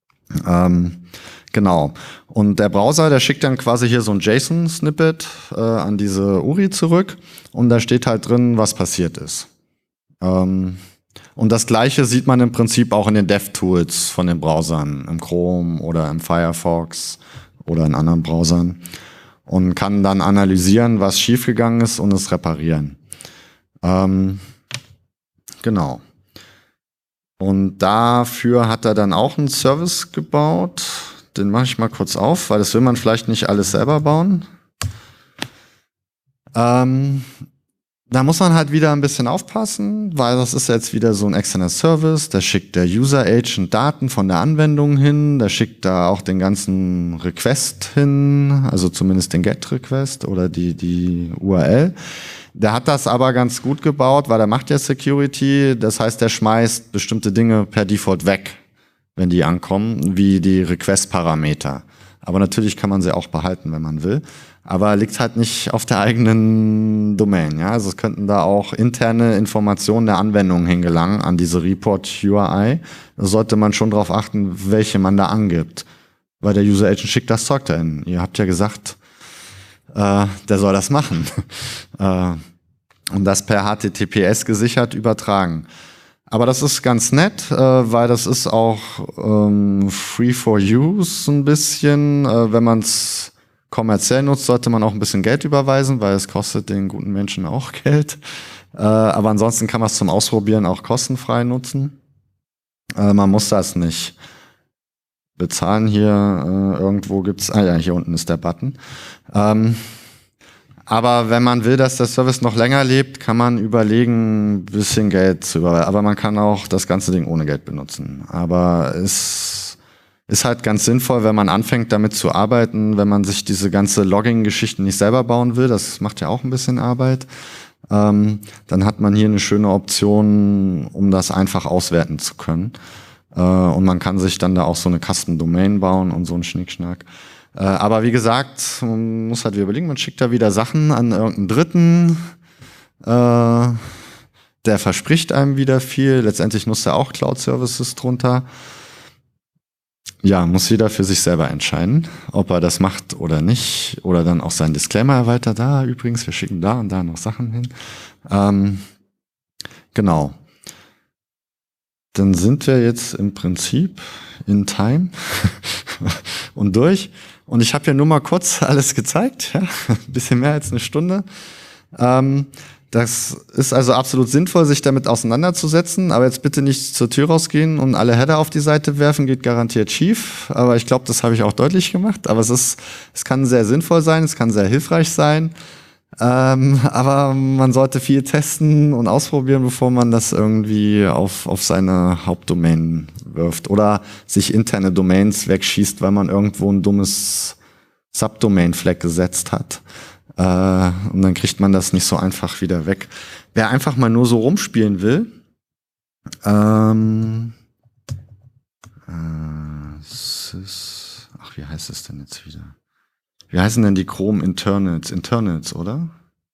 Genau. Und der Browser, der schickt dann quasi hier so ein JSON-Snippet an diese URI zurück und da steht halt drin, was passiert ist. Und das Gleiche sieht man im Prinzip auch in den DevTools von den Browsern, im Chrome oder im Firefox oder in anderen Browsern. Und kann dann analysieren, was schiefgegangen ist und es reparieren. Genau. Und dafür hat er dann auch einen Service gebaut. Den mache ich mal kurz auf, weil das will man vielleicht nicht alles selber bauen. Da muss man halt wieder ein bisschen aufpassen, weil das ist jetzt wieder so ein externer Service. Da schickt der User Agent Daten von der Anwendung hin. Da schickt da auch den ganzen Request hin, also zumindest den Get-Request oder die URL. Der hat das aber ganz gut gebaut, weil er macht ja Security. Das heißt, der schmeißt bestimmte Dinge per Default weg, wenn die ankommen, wie die Request-Parameter. Aber natürlich kann man sie auch behalten, wenn man will. Aber liegt halt nicht auf der eigenen Domain. Ja? Also es könnten da auch interne Informationen der Anwendung hingelangen an diese Report-URI. Da sollte man schon darauf achten, welche man da angibt. Weil der User Agent schickt das Zeug dahin. Ihr habt ja gesagt, der soll das machen. Und das per HTTPS gesichert übertragen. Aber das ist ganz nett, weil das ist auch free for use ein bisschen. Wenn man es kommerziell nutzt, sollte man auch ein bisschen Geld überweisen, weil es kostet den guten Menschen auch Geld. Aber ansonsten kann man es zum Ausprobieren auch kostenfrei nutzen. Man muss das nicht bezahlen. Hier irgendwo gibt's, ja, hier unten ist der Button. Aber wenn man will, dass der Service noch länger lebt, kann man überlegen, ein bisschen Geld zu überweisen. Aber man kann auch das ganze Ding ohne Geld benutzen. Aber es ist halt ganz sinnvoll, wenn man anfängt damit zu arbeiten, wenn man sich diese ganze Logging-Geschichten nicht selber bauen will. Das macht ja auch ein bisschen Arbeit. Dann hat man hier eine schöne Option, um das einfach auswerten zu können. Und man kann sich dann da auch so eine Custom-Domain bauen und so einen Schnickschnack. Aber wie gesagt, man muss halt wieder überlegen, man schickt da wieder Sachen an irgendeinen Dritten, der verspricht einem wieder viel, letztendlich nutzt er auch Cloud-Services drunter. Ja, muss jeder für sich selber entscheiden, ob er das macht oder nicht, oder dann auch seinen Disclaimer erweitert, da übrigens, wir schicken da und da noch Sachen hin. Genau. Dann sind wir jetzt im Prinzip in Time und durch. Und ich habe ja nur mal kurz alles gezeigt, ja, ein bisschen mehr als eine Stunde. Das ist also absolut sinnvoll, sich damit auseinanderzusetzen, aber jetzt bitte nicht zur Tür rausgehen und alle Header auf die Seite werfen, geht garantiert schief. Aber ich glaube, das habe ich auch deutlich gemacht. Aber es kann sehr sinnvoll sein, es kann sehr hilfreich sein. Aber man sollte viel testen und ausprobieren, bevor man das irgendwie auf seine Hauptdomain wirft oder sich interne Domains wegschießt, weil man irgendwo ein dummes Subdomain-Flag gesetzt hat. Und dann kriegt man das nicht so einfach wieder weg. Wer einfach mal nur so rumspielen will, ach, wie heißt es denn jetzt wieder? Wie heißen denn die Chrome Internals? Internals, oder?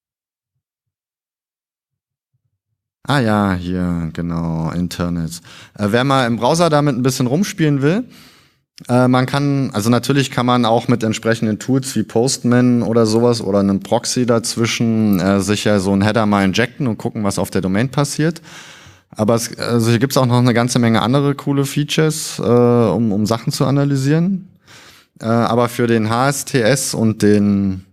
Ah ja, hier, genau, Internals. Wer mal im Browser damit ein bisschen rumspielen will, man kann, also natürlich kann man auch mit entsprechenden Tools wie Postman oder sowas oder einem Proxy dazwischen sicher so einen Header mal injecten und gucken, was auf der Domain passiert. Aber also hier gibt's auch noch eine ganze Menge andere coole Features, um Sachen zu analysieren. Aber für den HSTS und den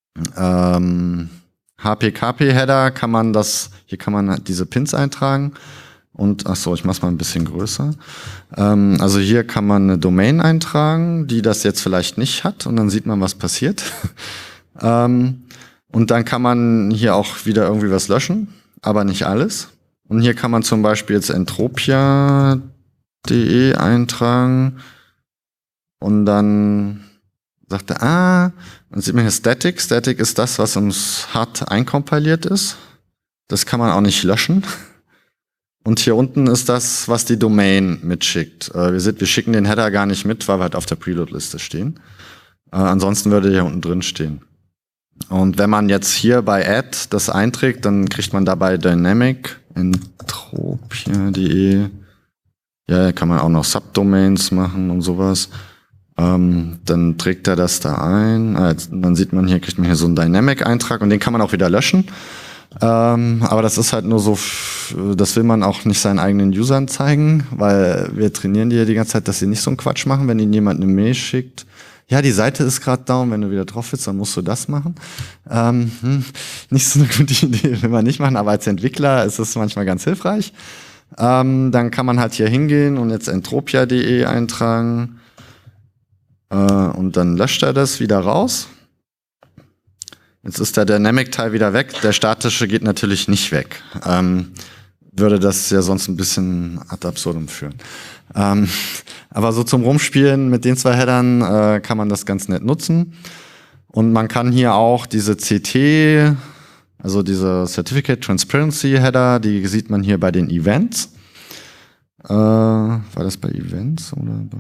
HPKP-Header kann man hier kann man diese Pins eintragen. Und ach so, ich mach's mal ein bisschen größer. Also hier kann man eine Domain eintragen, die das jetzt vielleicht nicht hat, und dann sieht man, was passiert. Und dann kann man hier auch wieder irgendwie was löschen, aber nicht alles. Und hier kann man zum Beispiel jetzt entropia.de eintragen und dann sagt er, dann sieht man hier Static. Static ist das, was ums hart einkompiliert ist. Das kann man auch nicht löschen. Und hier unten ist das, was die Domain mitschickt. Wir schicken den Header gar nicht mit, weil wir halt auf der Preload-Liste stehen. Ansonsten würde hier unten drin stehen. Und wenn man jetzt hier bei Add das einträgt, dann kriegt man dabei Dynamic entropia.de. Ja, kann man auch noch Subdomains machen und sowas. Dann trägt er das da ein. Dann sieht man hier, kriegt man hier so einen Dynamic-Eintrag und den kann man auch wieder löschen. Aber das ist halt nur so, das will man auch nicht seinen eigenen Usern zeigen, weil wir trainieren die ja die ganze Zeit, dass sie nicht so einen Quatsch machen, wenn ihnen jemand eine Mail schickt. Ja, die Seite ist gerade down, wenn du wieder drauf willst, dann musst du das machen. Nicht so eine gute Idee, will man nicht machen, aber als Entwickler ist es manchmal ganz hilfreich. Dann kann man halt hier hingehen und jetzt entropia.de eintragen. Und dann löscht er das wieder raus. Jetzt ist der Dynamic-Teil wieder weg. Der statische geht natürlich nicht weg. Würde das ja sonst ein bisschen ad absurdum führen. Aber so zum Rumspielen mit den zwei Headern kann man das ganz nett nutzen. Und man kann hier auch diese CT, also diese Certificate Transparency Header, die sieht man hier bei den Events. War das bei Events oder bei...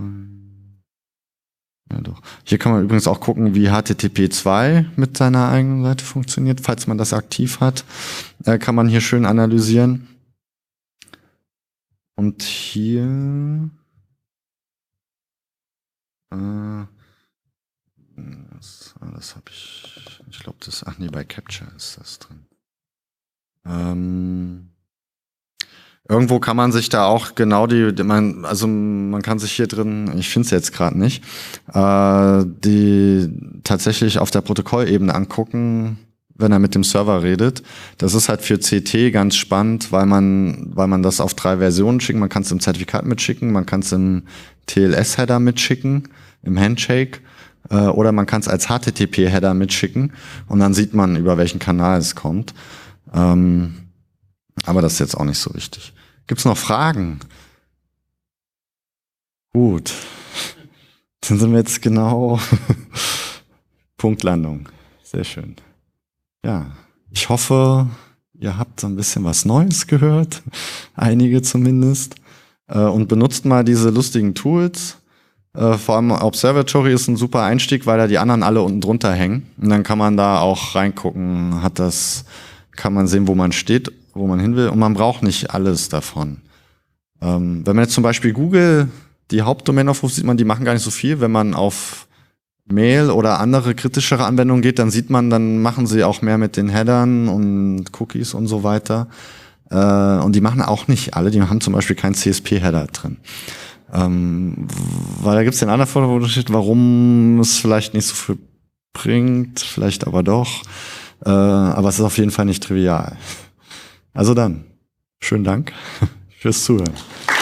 Ja, doch. Hier kann man übrigens auch gucken, wie HTTP2 mit seiner eigenen Seite funktioniert. Falls man das aktiv hat, kann man hier schön analysieren. Und hier das habe ich glaube, ach nee, bei Capture ist das drin. Irgendwo kann man sich da auch genau man kann sich hier drin, ich finde es jetzt gerade nicht, die tatsächlich auf der Protokollebene angucken, wenn er mit dem Server redet. Das ist halt für CT ganz spannend, weil man das auf 3 Versionen schicken. Man kann es im Zertifikat mitschicken, man kann es im TLS-Header mitschicken, im Handshake, oder man kann es als HTTP-Header mitschicken und dann sieht man, über welchen Kanal es kommt. Aber das ist jetzt auch nicht so wichtig. Gibt's noch Fragen? Gut. Dann sind wir jetzt genau Punktlandung. Sehr schön. Ja, ich hoffe, ihr habt so ein bisschen was Neues gehört. Einige zumindest. Und benutzt mal diese lustigen Tools. Vor allem Observatory ist ein super Einstieg, weil da die anderen alle unten drunter hängen. Und dann kann man da auch reingucken, kann man sehen, wo man steht, wo man hin will, und man braucht nicht alles davon. Wenn man jetzt zum Beispiel Google die Hauptdomain aufruft, sieht man, die machen gar nicht so viel. Wenn man auf Mail oder andere kritischere Anwendungen geht, dann sieht man, dann machen sie auch mehr mit den Headern und Cookies und so weiter. Und die machen auch nicht alle, die haben zum Beispiel keinen CSP-Header drin. Weil da gibt's den anderen Vorteil, wo steht, warum es vielleicht nicht so viel bringt, vielleicht aber doch. Aber es ist auf jeden Fall nicht trivial. Also dann, schönen Dank fürs Zuhören.